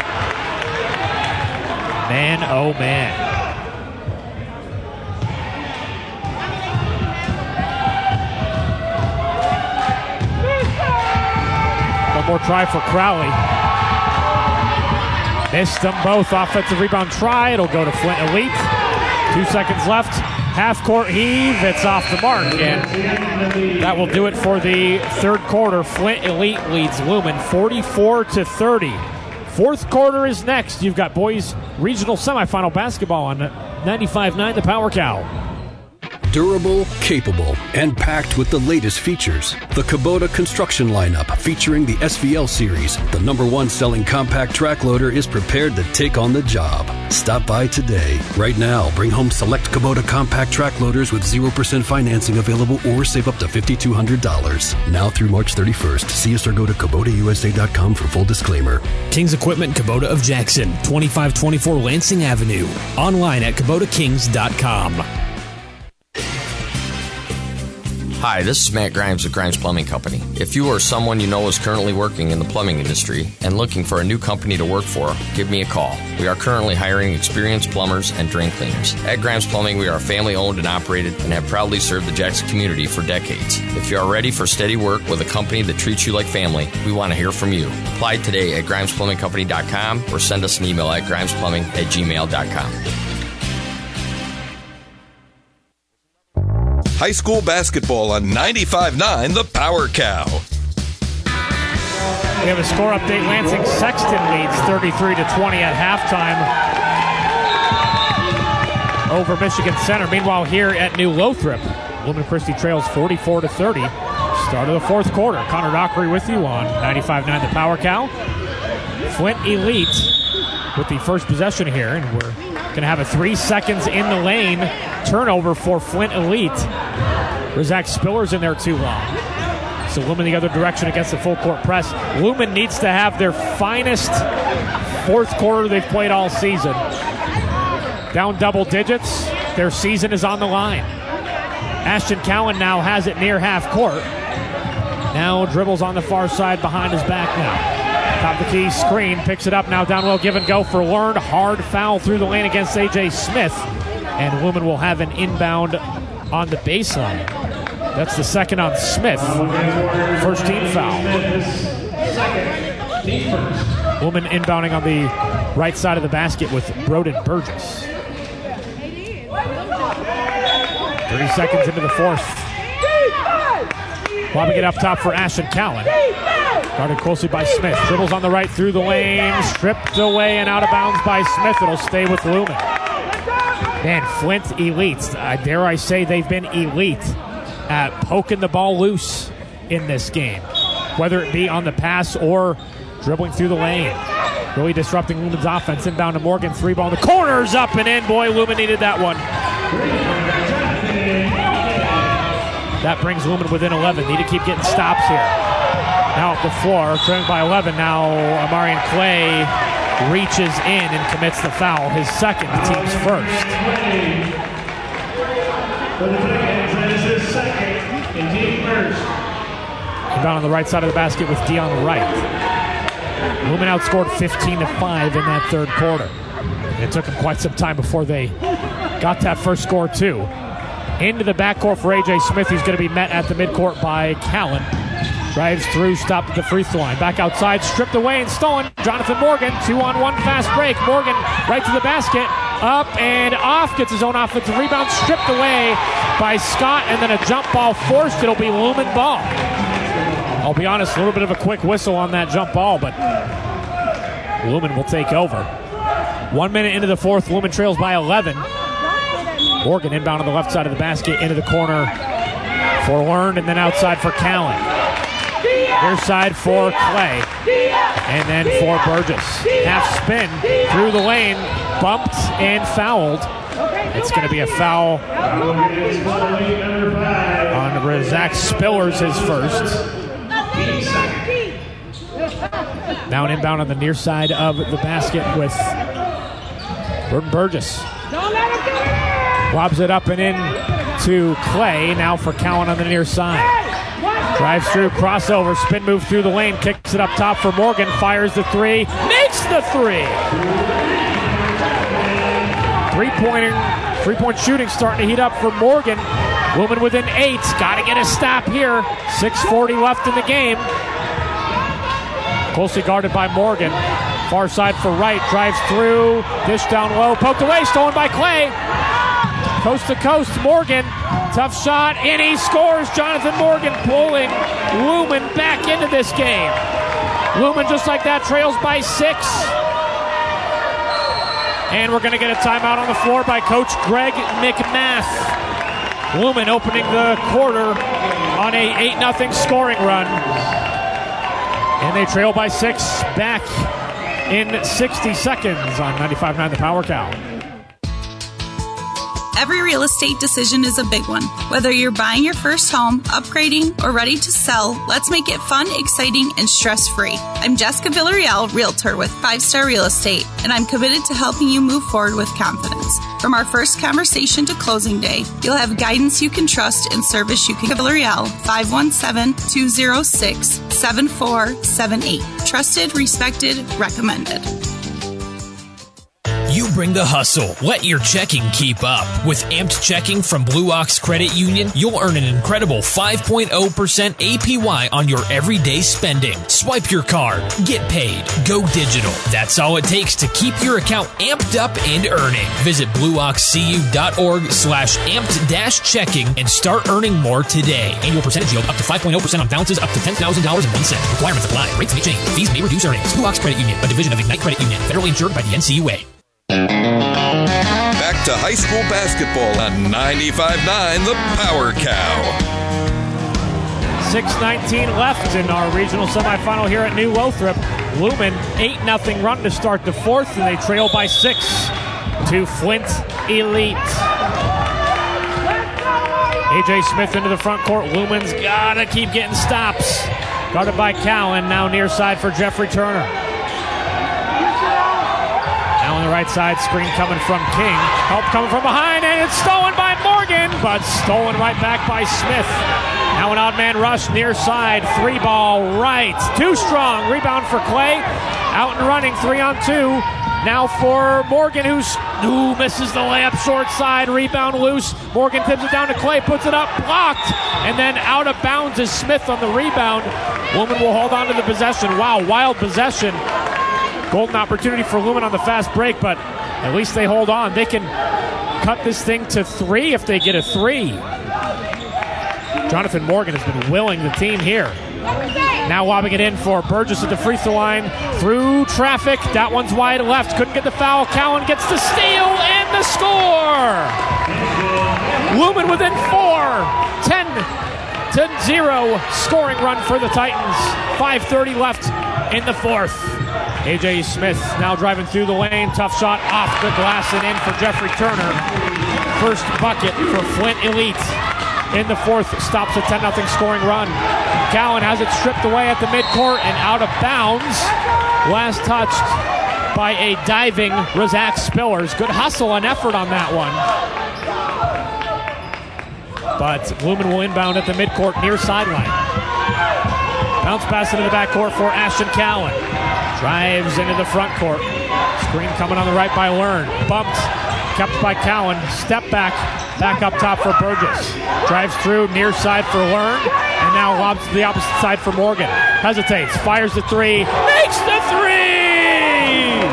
Man, oh man. One more try for Crowley. Missed them both. Offensive rebound try. It'll go to Flint Elite. Two seconds left. Half-court heave. It's off the mark. And that will do it for the third quarter. Flint Elite leads Lumen forty-four to thirty. Fourth quarter is next. You've got boys regional semifinal basketball on ninety-five nine The Power Cow. Durable, capable, and packed with the latest features. The Kubota construction lineup featuring the S V L series, the number one selling compact track loader, is prepared to take on the job. Stop by today. Right now, bring home select Kubota compact track loaders with zero percent financing available or save up to five thousand two hundred dollars. Now through March thirty-first. See us or go to Kubota U S A dot com for full disclaimer. Kings Equipment Kubota of Jackson, twenty-five twenty-four Lansing Avenue. Online at Kubota Kings dot com. Hi, this is Matt Grimes of Grimes Plumbing Company. If you or someone you know is currently working in the plumbing industry and looking for a new company to work for, give me a call. We are currently hiring experienced plumbers and drain cleaners. At Grimes Plumbing, we are family owned and operated and have proudly served the Jackson community for decades. If you are ready for steady work with a company that treats you like family, we want to hear from you. Apply today at Grimes Plumbing Company dot com or send us an email at Grimes Plumbing at gmail dot com. High school basketball on ninety-five nine The Power Cow. We have a score update. Lansing Sexton leads thirty-three to twenty at halftime over Michigan Center. Meanwhile, here at New Lothrop, Lumen Christi trails forty-four to thirty. Start of the fourth quarter. Connor Dockery with you on ninety-five nine The Power Cow. Flint Elite with the first possession here, and we're going to have a three seconds in the lane turnover for Flint Elite. Razak Spiller's in there too long. So Lumen the other direction against the full court press. Lumen needs to have their finest fourth quarter they've played all season. Down double digits. Their season is on the line. Ashton Cowan now has it near half court. Now dribbles on the far side behind his back now. Top of the key screen, picks it up now down low, give and go for Learned. Hard foul through the lane against A J Smith. And Lumen will have an inbound on the baseline. That's the second on Smith. First team foul. Lumen inbounding on the right side of the basket with Broden Burgess. thirty seconds into the fourth. Lobbing it up top for Ashton Cowan. Guarded closely by Smith. Dribbles on the right through the lane. Stripped away and out of bounds by Smith. It'll stay with Lumen. Man, Flint Elite. Uh, dare I say they've been elite at poking the ball loose in this game. Whether it be on the pass or dribbling through the lane. Really disrupting Lumen's offense. Inbound to Morgan. Three ball in the corners. Up and in. Boy, Lumen needed that one. That brings Lumen within eleven. Need to keep getting stops here. Now up the floor, trailing by eleven. Now Amarian Clay reaches in and commits the foul. His second, the team's first. Inbound on the right side of the basket with Dion Wright. Lumen outscored fifteen to five in that third quarter. It took them quite some time before they got that first score too. Into the backcourt for A J Smith. He's going to be met at the midcourt by Callan. Drives through, stopped at the free throw line. Back outside, stripped away and stolen. Jonathan Morgan, two-on-one fast break. Morgan right to the basket. Up and off. Gets his own offensive rebound. Stripped away by Scott, and then a jump ball forced. It'll be Lumen ball. I'll be honest, a little bit of a quick whistle on that jump ball, but Lumen will take over. One minute into the fourth, Lumen trails by eleven. Morgan inbound on the left side of the basket into the corner for Learned, and then outside for Callan. Near side for Clay. And then for Burgess. Half spin through the lane. Bumped and fouled. It's going to be a foul on Zach Spillers, his first. Now an inbound on the near side of the basket with Burton Burgess. Lobs it up and in to Clay. Now for Cowan on the near side. Drives through, crossover, spin move through the lane, kicks it up top for Morgan, fires the three, makes the three! Three-pointing, three-point shooting starting to heat up for Morgan. Lumen within eight, got to get a stop here. six forty left in the game. Closely guarded by Morgan. Far side for Wright, drives through, dish down low, poked away, stolen by Clay. Coast to coast, Morgan, tough shot, and he scores. Jonathan Morgan pulling Lumen back into this game. Lumen just like that trails by six. And we're going to get a timeout on the floor by Coach Greg McMath. Lumen opening the quarter on a eight nothing scoring run. And they trail by six back in sixty seconds on ninety-five point nine The Power Cow. Every real estate decision is a big one. Whether you're buying your first home, upgrading, or ready to sell, let's make it fun, exciting, and stress-free. I'm Jessica Villarreal, Realtor with Five Star Real Estate, and I'm committed to helping you move forward with confidence. From our first conversation to closing day, you'll have guidance you can trust and service you can. Villarreal, five one seven, two zero six, seven four seven eight. Trusted, respected, recommended. You bring the hustle. Let your checking keep up. With Amped Checking from Blue Ox Credit Union, you'll earn an incredible five point oh percent A P Y on your everyday spending. Swipe your card. Get paid. Go digital. That's all it takes to keep your account amped up and earning. Visit blueoxcu.org slash amped dash checking and start earning more today. Annual percentage yield up to five point oh percent on balances up to ten thousand dollars and one cent. Requirements apply. Rates may change. Fees may reduce earnings. Blue Ox Credit Union, a division of Ignite Credit Union. Federally insured by the N C U A. Back to high school basketball on ninety-five point nine The Power Cow. six nineteen left in our regional semifinal here at New Lothrop. Lumen, eight nothing run to start the fourth, and they trail by six to Flint Elite. A J Smith into the front court. Lumen's got to keep getting stops. Guarded by Cowan, now near side for Jeffrey Turner. Now on the right side, screen coming from King. Help coming from behind, and it's stolen by Morgan, but stolen right back by Smith. Now an odd man rush near side, three ball right. Too strong, rebound for Clay. Out and running, three on two. Now for Morgan, who's, who misses the layup short side. Rebound loose. Morgan tips it down to Clay, puts it up, blocked. And then out of bounds is Smith on the rebound. Lumen will hold on to the possession. Wow, wild possession. Golden opportunity for Lumen on the fast break, but at least they hold on. They can cut this thing to three if they get a three. Jonathan Morgan has been willing the team here. Now lobbing it in for Burgess at the free throw line. Through traffic. That one's wide left. Couldn't get the foul. Cowan gets the steal and the score. Lumen within four. ten to zero scoring run for the Titans. five thirty left in the fourth. A J Smith now driving through the lane. Tough shot off the glass and in for Jeffrey Turner. First bucket for Flint Elite in the fourth. Stops a ten nothing scoring run. Cowan has it stripped away at the midcourt and out of bounds. Last touched by a diving Razak Spillers. Good hustle and effort on that one. But Lumen will inbound at the midcourt near sideline. Bounce pass into the backcourt for Ashton Cowan. Drives into the front court. Screen coming on the right by Learn. Bumped. Kept by Cowan. Step back. Back up top for Burgess. Drives through near side for Learn. And now lobs to the opposite side for Morgan. Hesitates. Fires the three. Makes the three!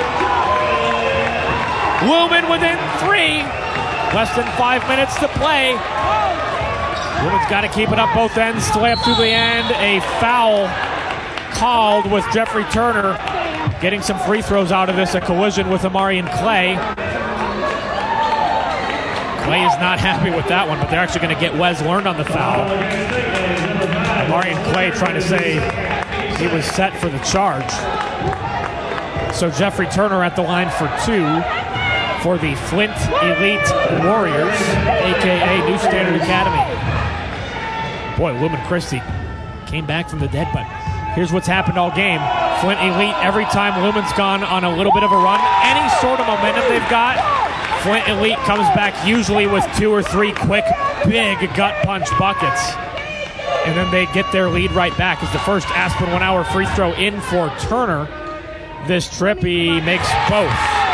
Lumen within three. Less than five minutes to play. Lumen's got to keep it up both ends to lay up through the end. A foul called with Jeffrey Turner getting some free throws out of this. A collision with Amarian Clay. Clay is not happy with that one, but they're actually going to get Wes Learned on the foul. Marion Clay trying to say he was set for the charge. So Jeffrey Turner at the line for two for the Flint Elite Warriors, a k a. New Standard Academy. Boy, Lumen Christi came back from the dead, but here's what's happened all game. Flint Elite, every time Lumen's gone on a little bit of a run, any sort of momentum they've got, Flint Elite comes back usually with two or three quick, big gut punch buckets. And then they get their lead right back. As the first Aspen one-hour free throw in for Turner this trip. He makes both.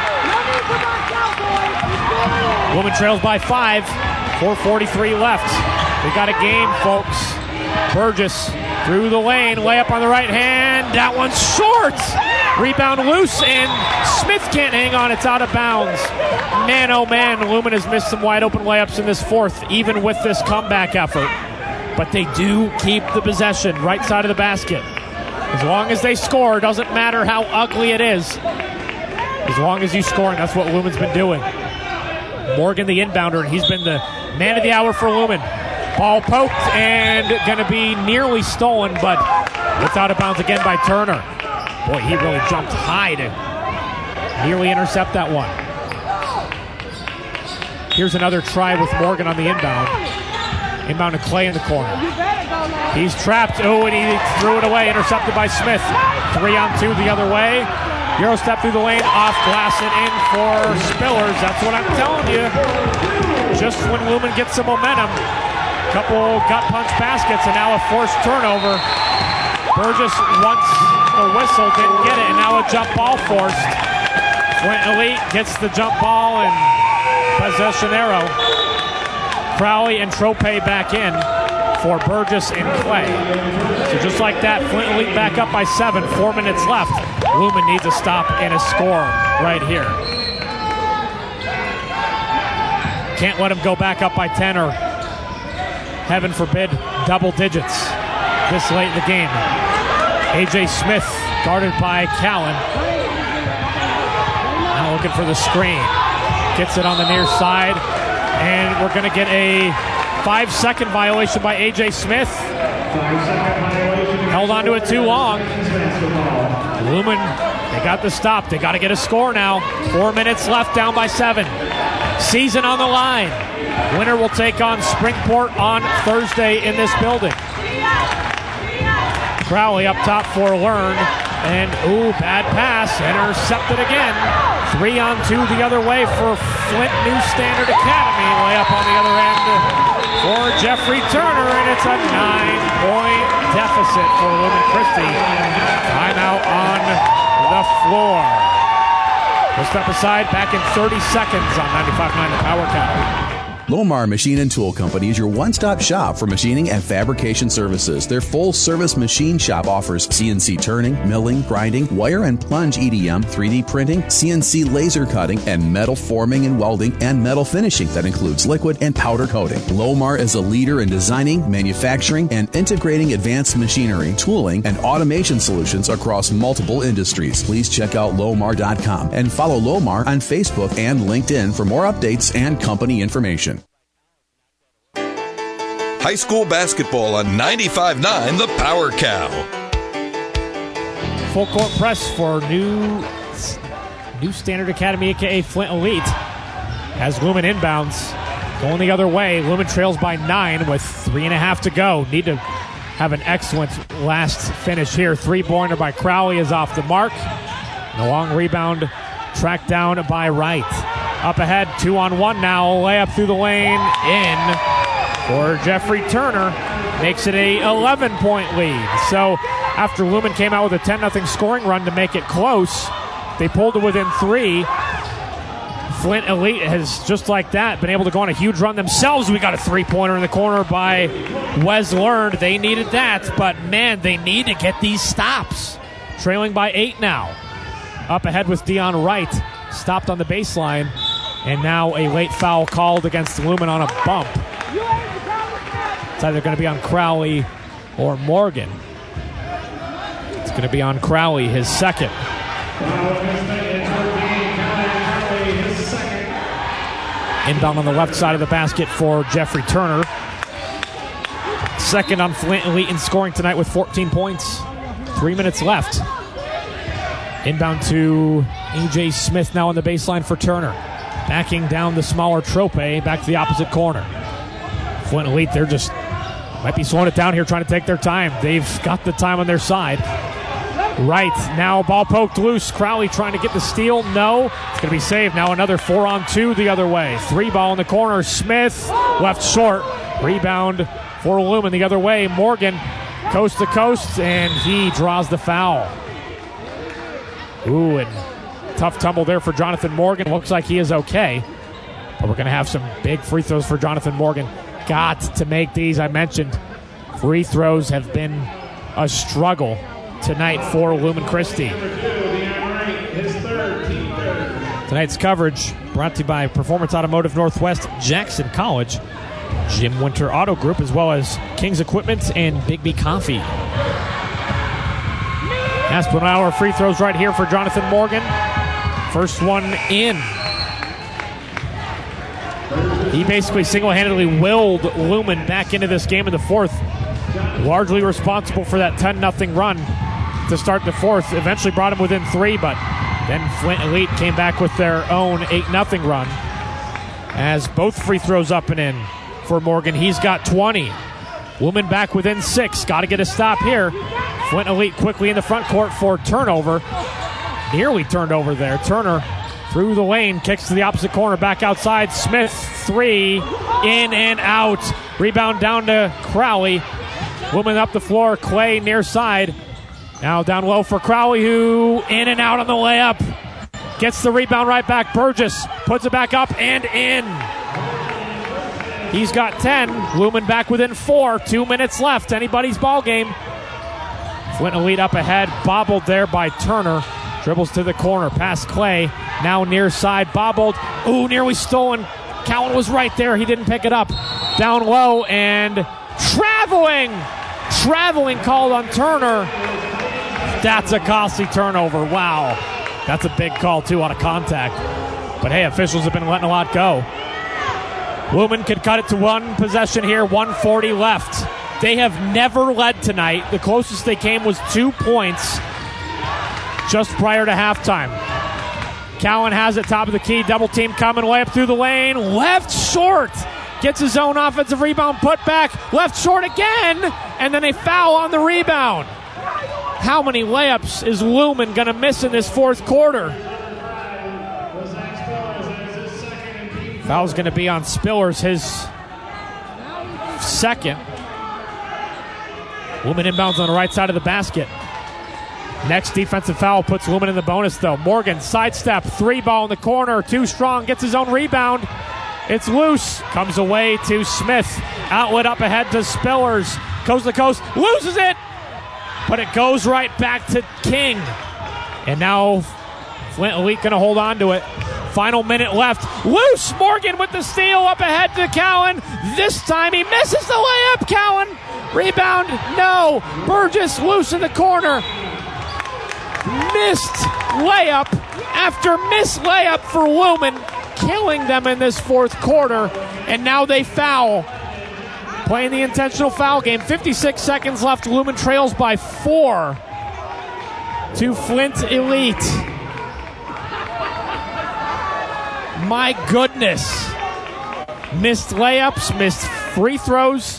Lumen trails by five. four forty-three left. They got a game, folks. Burgess through the lane. Layup on the right hand. That one's short. Rebound loose, and Smith can't hang on. It's out of bounds. Man, oh man, Lumen has missed some wide-open layups in this fourth, even with this comeback effort. But they do keep the possession right side of the basket. As long as they score, doesn't matter how ugly it is. As long as you score, and that's what Lumen's been doing. Morgan, the inbounder, and he's been the man of the hour for Lumen. Ball poked and going to be nearly stolen, but it's out of bounds again by Turner. Boy, he really jumped high to nearly intercept that one. Here's another try with Morgan on the inbound. Inbound to Clay in the corner. He's trapped. Oh, and he threw it away. Intercepted by Smith. Three on two the other way. Euro step through the lane, off glass and in for Spillers. That's what I'm telling you. Just when Lumen gets some momentum, couple gut punch baskets, and now a forced turnover. Burgess wants the whistle, didn't get it, and now a jump ball forced. Flint Elite gets the jump ball and possession arrow. Crowley and Trope back in for Burgess and Clay. So just like that, Flint Elite back up by seven, four minutes left. Lumen needs a stop and a score right here. Can't let him go back up by ten or, heaven forbid, double digits this late in the game. A J Smith guarded by Callan. Now looking for the screen. Gets it on the near side. And we're going to get a five-second violation by A J Smith. Held on to it too long. Lumen, they got the stop. They got to get a score now. Four minutes left, down by seven. Season on the line. Winner will take on Springport on Thursday in this building. Crowley up top for Learn. And, ooh, bad pass. Intercepted again. Three on two the other way for Flint New Standard Academy. Layup on the other end for Jeffrey Turner, and it's a nine-point deficit for Lumen Christi. Timeout on the floor. We'll step aside, back in thirty seconds on ninety-five point nine The Power Cow. Lomar Machine and Tool Company is your one-stop shop for machining and fabrication services. Their full-service machine shop offers C N C turning, milling, grinding, wire and plunge E D M, three D printing, C N C laser cutting, and metal forming and welding, and metal finishing that includes liquid and powder coating. Lomar is a leader in designing, manufacturing, and integrating advanced machinery, tooling, and automation solutions across multiple industries. Please check out Lomar dot com and follow Lomar on Facebook and LinkedIn for more updates and company information. High school basketball on ninety-five point nine The Power Cow. Full court press for New New Standard Academy, a k a. Flint Elite. As Lumen inbounds, going the other way. Lumen trails by nine with three and a half to go. Need to have an excellent last finish here. Three-pointer by Crowley is off the mark. And a long rebound tracked down by Wright. Up ahead, two on one now. Layup through the lane, in for Jeffrey Turner. Makes it a eleven-point lead. So after Lumen came out with a ten nothing scoring run to make it close, they pulled it within three. Flint Elite has, just like that, been able to go on a huge run themselves. We got a three-pointer in the corner by Wes Learned. They needed that, but man, they need to get these stops. Trailing by eight now. Up ahead with Dion Wright. Stopped on the baseline. And now a late foul called against Lumen on a bump. It's either going to be on Crowley or Morgan. It's going to be on Crowley, his second. Inbound on the left side of the basket for Jeffrey Turner. Second on Flint Elite in scoring tonight with fourteen points. Three minutes left. Inbound to A J Smith now on the baseline for Turner. Backing down the smaller Trope, back to the opposite corner. Flint Elite, they're just, might be slowing it down here, trying to take their time. They've got the time on their side. Right, now ball poked loose. Crowley trying to get the steal. No, it's going to be saved. Now another four on two the other way. Three ball in the corner. Smith left short. Rebound for Lumen the other way. Morgan coast to coast, and he draws the foul. Ooh, and tough tumble there for Jonathan Morgan. Looks like he is okay. But we're going to have some big free throws for Jonathan Morgan. Got to make these. I mentioned free throws have been a struggle tonight for Lumen Christi. Tonight's coverage brought to you by Performance Automotive Northwest, Jackson College, Jim Winter Auto Group, as well as King's Equipment and Bigby Coffee. Aspinall free throws right here for Jonathan Morgan. First one in. He basically single-handedly willed Lumen back into this game in the fourth. Largely responsible for that ten nothing run to start the fourth. Eventually brought him within three, but then Flint Elite came back with their own eight nothing run. As both free throws up and in for Morgan. He's got twenty. Lumen back within six. Got to get a stop here. Flint Elite quickly in the front court for turnover. Nearly turned over there. Turner through the lane, kicks to the opposite corner, back outside. Smith, three, in and out. Rebound down to Crowley. Lumen up the floor, Clay near side. Now down low for Crowley, who in and out on the layup. Gets the rebound right back. Burgess puts it back up and in. He's got ten. Lumen back within four. Two minutes left. Anybody's ball game. Flint Elite up ahead. Bobbled there by Turner. Dribbles to the corner. Past Clay. Now near side. Bobbled. Ooh, nearly stolen. Cowan was right there. He didn't pick it up. Down low and traveling. Traveling called on Turner. That's a costly turnover. Wow. That's a big call, too, out of contact. But, hey, officials have been letting a lot go. Lumen could cut it to one possession here. one forty left. They have never led tonight. The closest they came was two points just prior to halftime. Cowan has it, top of the key. Double team coming, way up through the lane. Left short. Gets his own offensive rebound, put back. Left short again. And then a foul on the rebound. How many layups is Lumen going to miss in this fourth quarter? Foul's going to be on Spillers, his second. Lumen inbounds on the right side of the basket. Next defensive foul puts Lumen in the bonus, though. Morgan, sidestep, three ball in the corner, too strong, gets his own rebound. It's loose, comes away to Smith. Outlet up ahead to Spillers. Coast to coast, loses it, but it goes right back to King. And now Flint Elite going to hold on to it. Final minute left. Loose, Morgan with the steal up ahead to Cowan. This time he misses the layup. Cowan, rebound, no. Burgess loose in the corner. Missed layup after missed layup for Lumen, killing them in this fourth quarter. And now they foul. Playing the intentional foul game. fifty-six seconds left. Lumen trails by four to Flint Elite. My goodness. Missed layups, missed free throws.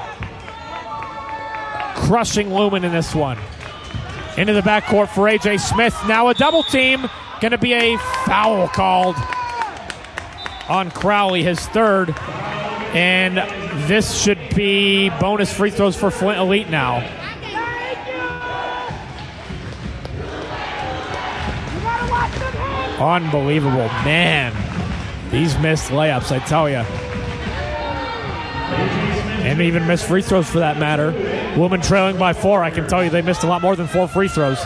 Crushing Lumen in this one. Into the backcourt for A J Smith. Now a double team. Going to be a foul called on Crowley, his third. And this should be bonus free throws for Flint Elite now. Unbelievable. Man, these missed layups, I tell you. And even missed free throws for that matter. Lumen trailing by four. I can tell you they missed a lot more than four free throws.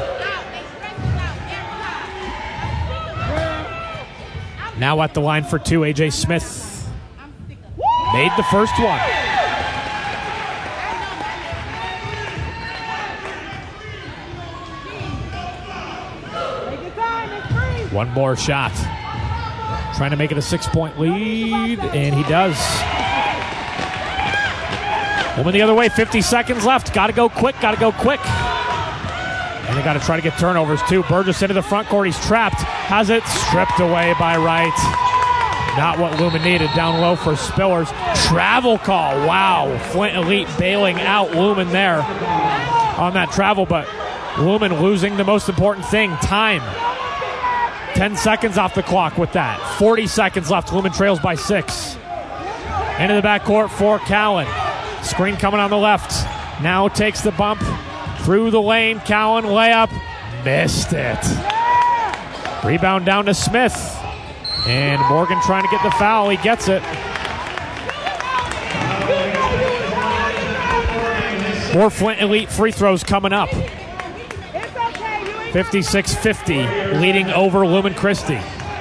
Now at the line for two, A J Smith made the first one. One more shot. Trying to make it a six-point lead, and he does. Lumen the other way, fifty seconds left. Got to go quick, got to go quick. And they got to try to get turnovers, too. Burgess into the front court. He's trapped. Has it stripped away by Wright. Not what Lumen needed. Down low for Spillers. Travel call. Wow. Flint Elite bailing out Lumen there on that travel, but Lumen losing the most important thing, time. ten seconds off the clock with that. forty seconds left. Lumen trails by six. Into the backcourt for Cowan. Screen coming on the left. Now takes the bump through the lane. Cowan layup. Missed it. Rebound down to Smith. And Morgan trying to get the foul. He gets it. More Flint Elite free throws coming up. fifty-six fifty, leading over Lumen Christi.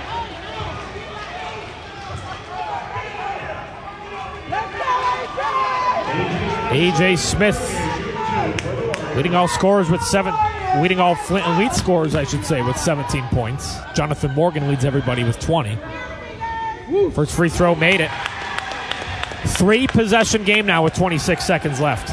A J Smith leading all scorers with seven, leading all Flint Elite scorers, I should say, with seventeen points. Jonathan Morgan leads everybody with twenty. First free throw made it. Three possession game now with twenty-six seconds left.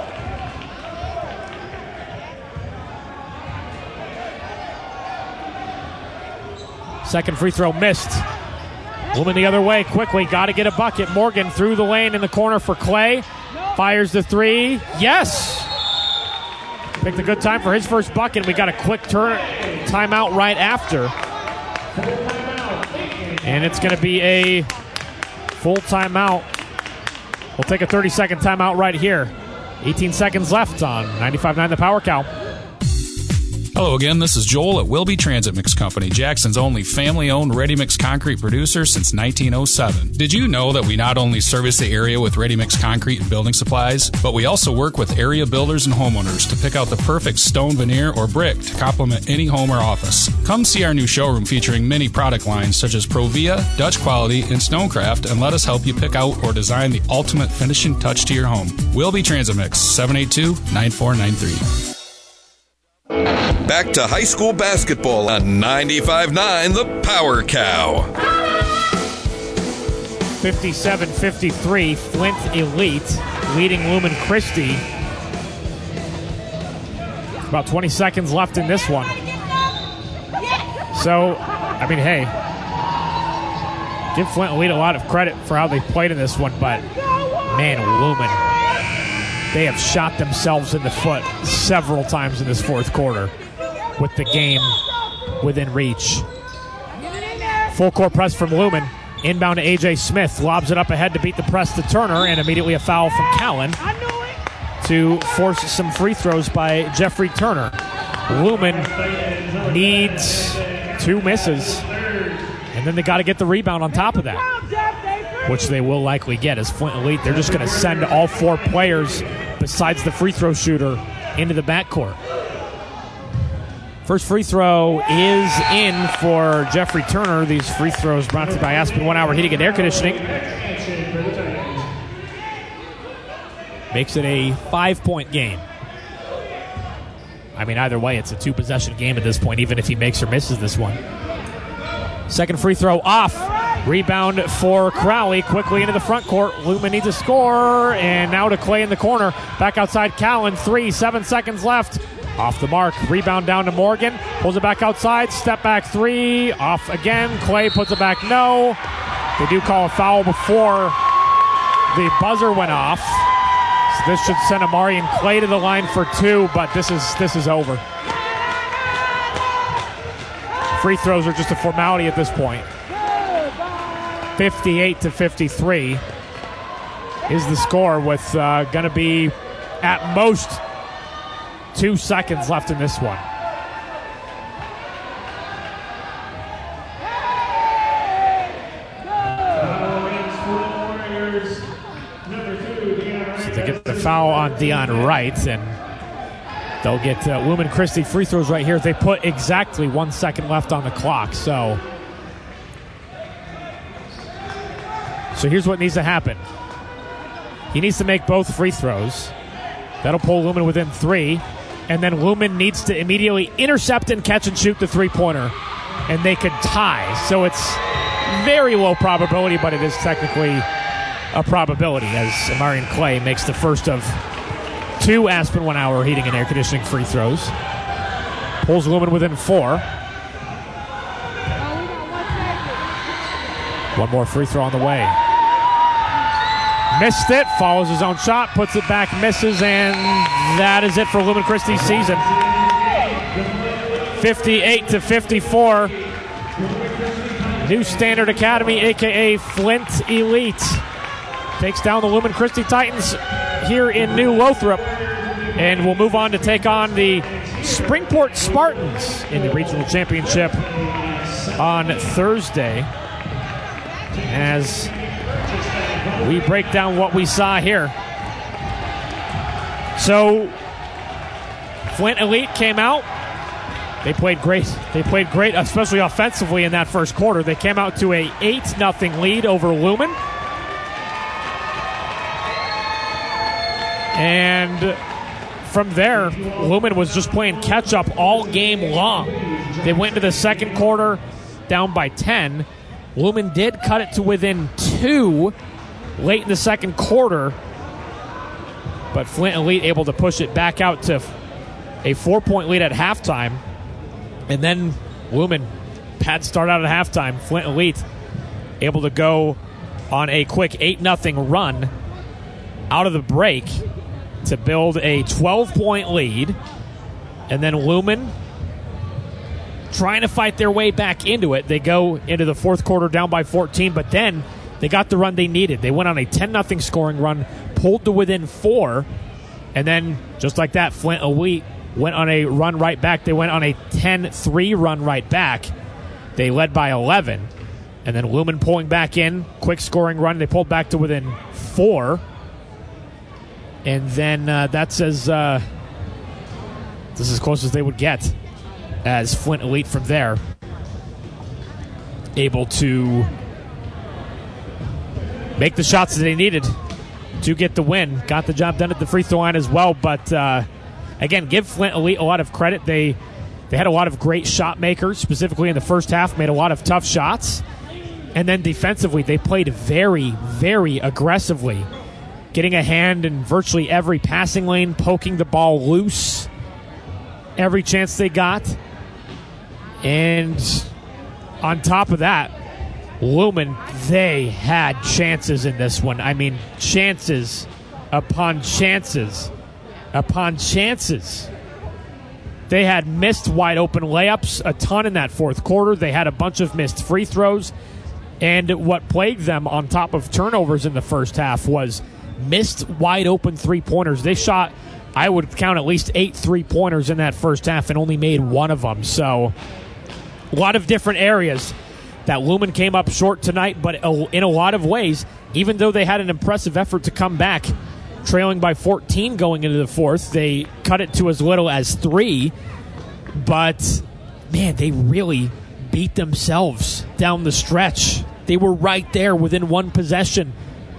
Second free throw missed. Lumen the other way quickly. Got to get a bucket. Morgan through the lane in the corner for Clay. Fires the three. Yes! Picked a good time for his first bucket. We got a quick turn timeout right after. And it's going to be a full timeout. We'll take a thirty-second timeout right here. eighteen seconds left on ninety-five nine The Power Cow. Hello again, this is Joel at Wilby Transit Mix Company, Jackson's only family-owned ready-mix concrete producer since nineteen oh seven. Did you know that we not only service the area with ready-mix concrete and building supplies, but we also work with area builders and homeowners to pick out the perfect stone veneer or brick to complement any home or office. Come see our new showroom featuring many product lines such as Provia, Dutch Quality, and Stonecraft, and let us help you pick out or design the ultimate finishing touch to your home. Wilby Transit Mix, seven eight two, nine four nine three. Back to high school basketball on ninety-five nine The Power Cow. fifty-seven fifty-three, Flint Elite leading Lumen Christi. About twenty seconds left in this one. So, I mean, hey, give Flint Elite a lot of credit for how they played in this one, but man, Lumen, they have shot themselves in the foot several times in this fourth quarter with the game within reach. Full court press from Lumen. Inbound to A J Smith. Lobs it up ahead to beat the press to Turner, and immediately a foul from Cowan to force some free throws by Jeffrey Turner. Lumen needs two misses, and then they got to get the rebound on top of that, which they will likely get as Flint Elite. They're just going to send all four players besides the free throw shooter into the backcourt. First free throw is in for Jeffrey Turner. These free throws brought to you by Aspen One Hour Heating and Air Conditioning. Makes it a five-point game. I mean, either way, it's a two-possession game at this point, even if he makes or misses this one. Second free throw off. Rebound for Crowley. Quickly into the front court. Lumen needs a score. And now to Clay in the corner. Back outside Cowan. Three. Seven seconds left. Off the mark. Rebound down to Morgan. Pulls it back outside. Step back three. Off again. Clay puts it back. No. They do call a foul before the buzzer went off. So this should send Amarian Clay to the line for two, but this is this is over. Free throws are just a formality at this point. fifty-eight to fifty-three is the score, with uh, going to be at most two seconds left in this one. So they get the foul on Dion Wright, and they'll get uh, Lumen Christi free throws right here. They put exactly one second left on the clock, so... So here's what needs to happen. He needs to make both free throws. That'll pull Lumen within three. And then Lumen needs to immediately intercept and catch and shoot the three-pointer. And they could tie. So it's very low probability, but it is technically a probability as Amarian Clay makes the first of two Aspen One Hour Heating and Air Conditioning free throws. Pulls Lumen within four. One more free throw on the way. Missed it, follows his own shot, puts it back, misses, and that is it for Lumen Christi's season. fifty-eight to fifty-four. New Standard Academy, a k a. Flint Elite, takes down the Lumen Christi Titans here in New Lothrop, and will move on to take on the Springport Spartans in the regional championship on Thursday. As we break down what we saw here. So, Flint Elite came out. They played great. They played great, especially offensively in that first quarter. They came out to a eight nothing lead over Lumen. And from there, Lumen was just playing catch-up all game long. They went into the second quarter down by ten. Lumen did cut it to within two late in the second quarter, but Flint Elite able to push it back out to a four-point lead at halftime. And then Lumen had start out at halftime. Flint Elite able to go on a quick eight nothing run out of the break to build a twelve-point lead. And then Lumen trying to fight their way back into it. They go into the fourth quarter down by fourteen, but then they got the run they needed. They went on a ten nothing scoring run, pulled to within four, and then just like that, Flint Elite went on a run right back. They went on a ten three run right back. They led by eleven, and then Lumen pulling back in, quick scoring run. They pulled back to within four, and then uh, that's as uh, this is as close as they would get, as Flint Elite from there able to make the shots that they needed to get the win. Got the job done at the free throw line as well, but uh, again, give Flint Elite a lot of credit. They they had a lot of great shot makers, specifically in the first half, made a lot of tough shots. And then defensively, they played very, very aggressively, getting a hand in virtually every passing lane, poking the ball loose every chance they got. And on top of that, Lumen, they had chances in this one. I mean, chances upon chances upon chances. They had missed wide open layups a ton in that fourth quarter. They had a bunch of missed free throws. And what plagued them on top of turnovers in the first half was missed wide open three-pointers. They shot, I would count, at least eight three-pointers in that first half and only made one of them. So a lot of different areas that Lumen came up short tonight, but in a lot of ways, even though they had an impressive effort to come back, trailing by fourteen going into the fourth, they cut it to as little as three. But, man, they really beat themselves down the stretch. They were right there within one possession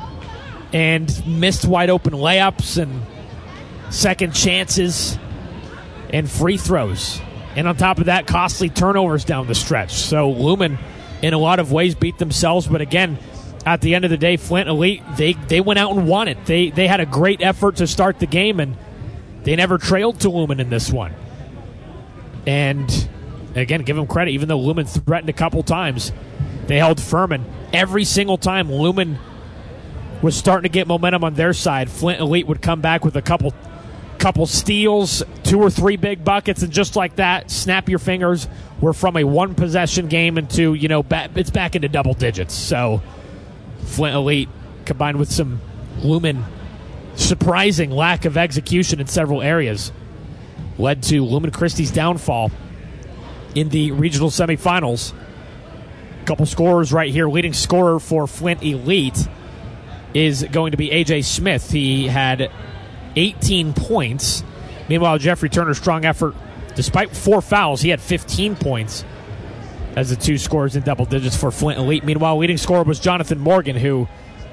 and missed wide open layups and second chances and free throws. And on top of that, costly turnovers down the stretch. So Lumen, in a lot of ways, beat themselves. But again, at the end of the day, Flint Elite, they, they went out and won it. They, they had a great effort to start the game, and they never trailed to Lumen in this one. And again, give them credit. Even though Lumen threatened a couple times, they held firm. And every single time Lumen was starting to get momentum on their side, Flint Elite would come back with a couple couple steals, two or three big buckets, and just like that, snap your fingers, we're from a one-possession game into, you know, back, it's back into double digits. So Flint Elite, combined with some Lumen surprising lack of execution in several areas, led to Lumen Christi's downfall in the regional semifinals. A couple scorers right here. Leading scorer for Flint Elite is going to be A J Smith. He had eighteen points. Meanwhile, Jeffrey Turner's strong effort, despite four fouls, he had fifteen points as the two scorers in double digits for Flint Elite. Meanwhile, leading scorer was Jonathan Morgan, who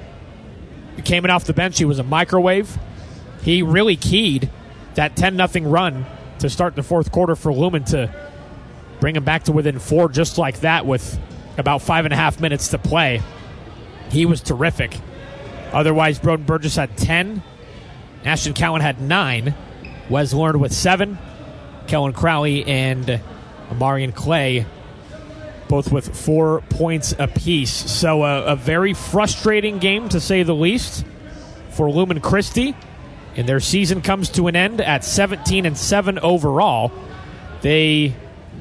came in off the bench. He was a microwave. He really keyed that ten nothing run to start the fourth quarter for Lumen to bring him back to within four just like that with about five and a half minutes to play. He was terrific. Otherwise, Broden Burgess had ten. Ashton Cowan had nine. Wes Learned with seven. Kellen Crowley and Amarian Clay both with four points apiece. So a, a very frustrating game, to say the least, for Lumen Christi. And their season comes to an end at seventeen and seven overall. They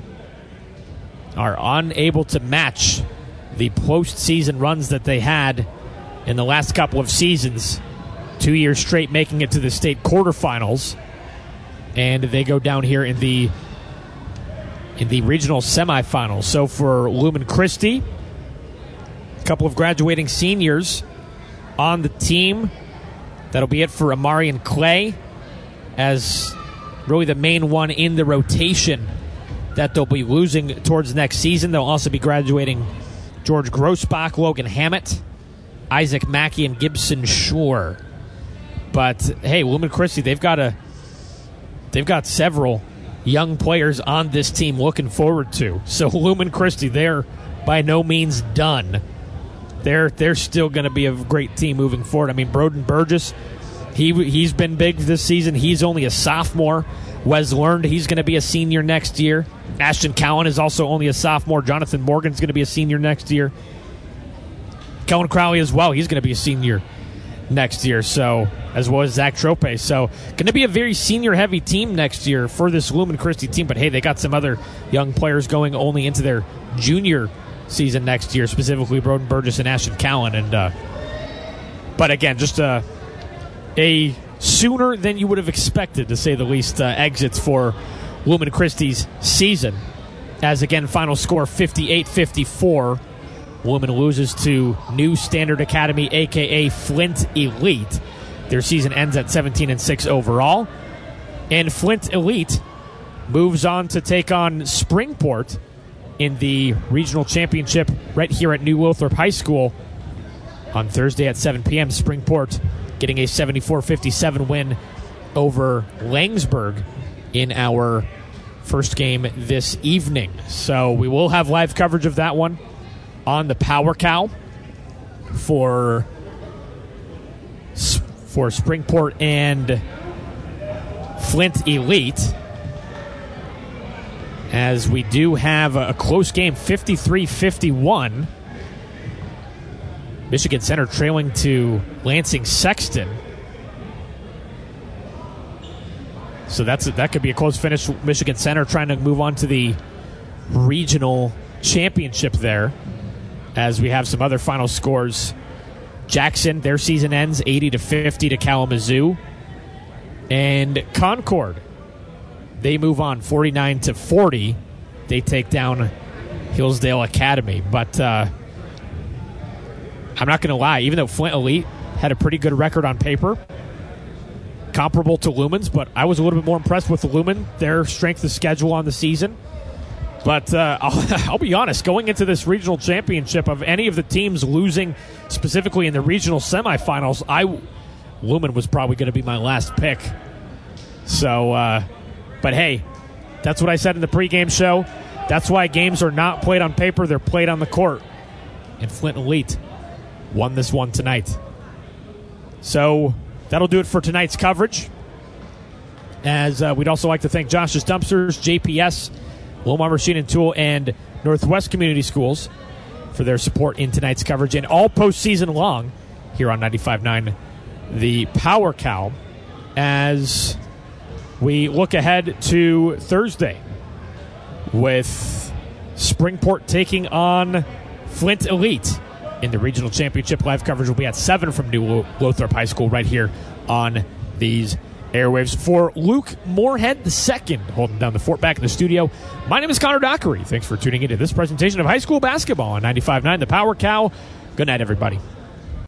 are unable to match the postseason runs that they had in the last couple of seasons. Two years straight making it to the state quarterfinals. And they go down here in the in the regional semifinals. So for Lumen Christi, a couple of graduating seniors on the team. That'll be it for Amarian Clay, as really the main one in the rotation that they'll be losing towards next season. They'll also be graduating George Grossbach, Logan Hammett, Isaac Mackey, and Gibson Shore. But hey, Lumen Christi, they've got a they've got several young players on this team looking forward to. So Lumen Christi, they're by no means done. They're they're still going to be a great team moving forward. I mean, Broden Burgess, he he's been big this season. He's only a sophomore. Wes Learned, he's going to be a senior next year. Ashton Cowan is also only a sophomore. Jonathan Morgan's going to be a senior next year. Kellen Crowley as well. He's going to be a senior next year, so as well as Zach Trope. So going to be a very senior-heavy team next year for this Lumen Christi team. But hey, they got some other young players going only into their junior season next year, specifically Broden Burgess and Ashton Cowan. And uh, but again, just a a sooner than you would have expected, to say the least, uh, exits for Lumen Christi's season. As again, final score fifty-eight fifty-four. Lumen loses to New Standard Academy, a k a. Flint Elite. Their season ends at seventeen and six overall. And Flint Elite moves on to take on Springport in the regional championship right here at New Lothrop High School on Thursday at seven p.m. Springport getting a seventy-four fifty-seven win over Langsburg in our first game this evening. So we will have live coverage of that one on the Power Cow for for Springport and Flint Elite, as we do have a close game, fifty-three fifty-one. Michigan Center trailing to Lansing Sexton. So that's that could be a close finish. Michigan Center trying to move on to the regional championship there, as we have some other final scores. Jackson, their season ends eighty to fifty to Kalamazoo. And Concord, they move on forty-nine to forty. They take down Hillsdale Academy. But uh, I'm not going to lie, even though Flint Elite had a pretty good record on paper, comparable to Lumen's, but I was a little bit more impressed with Lumen, their strength of schedule on the season. But uh, I'll, I'll be honest, going into this regional championship, of any of the teams losing specifically in the regional semifinals, I Lumen was probably going to be my last pick. So, uh, but hey, that's what I said in the pregame show. That's why games are not played on paper, they're played on the court. And Flint Elite won this one tonight. So that'll do it for tonight's coverage. As uh, we'd also like to thank Josh's Dumpsters, J P S, Lomar Machine and Tool, and Northwest Community Schools for their support in tonight's coverage and all postseason long here on ninety-five point nine The Power Cow, as we look ahead to Thursday with Springport taking on Flint Elite in the regional championship. Live coverage will be at seven from New Lothrop High School right here on these airwaves. For Luke Moorhead the second, holding down the fort back in the studio, my name is Connor Dockery. Thanks for tuning into this presentation of high school basketball on ninety-five point nine The Power Cow. Good night, everybody.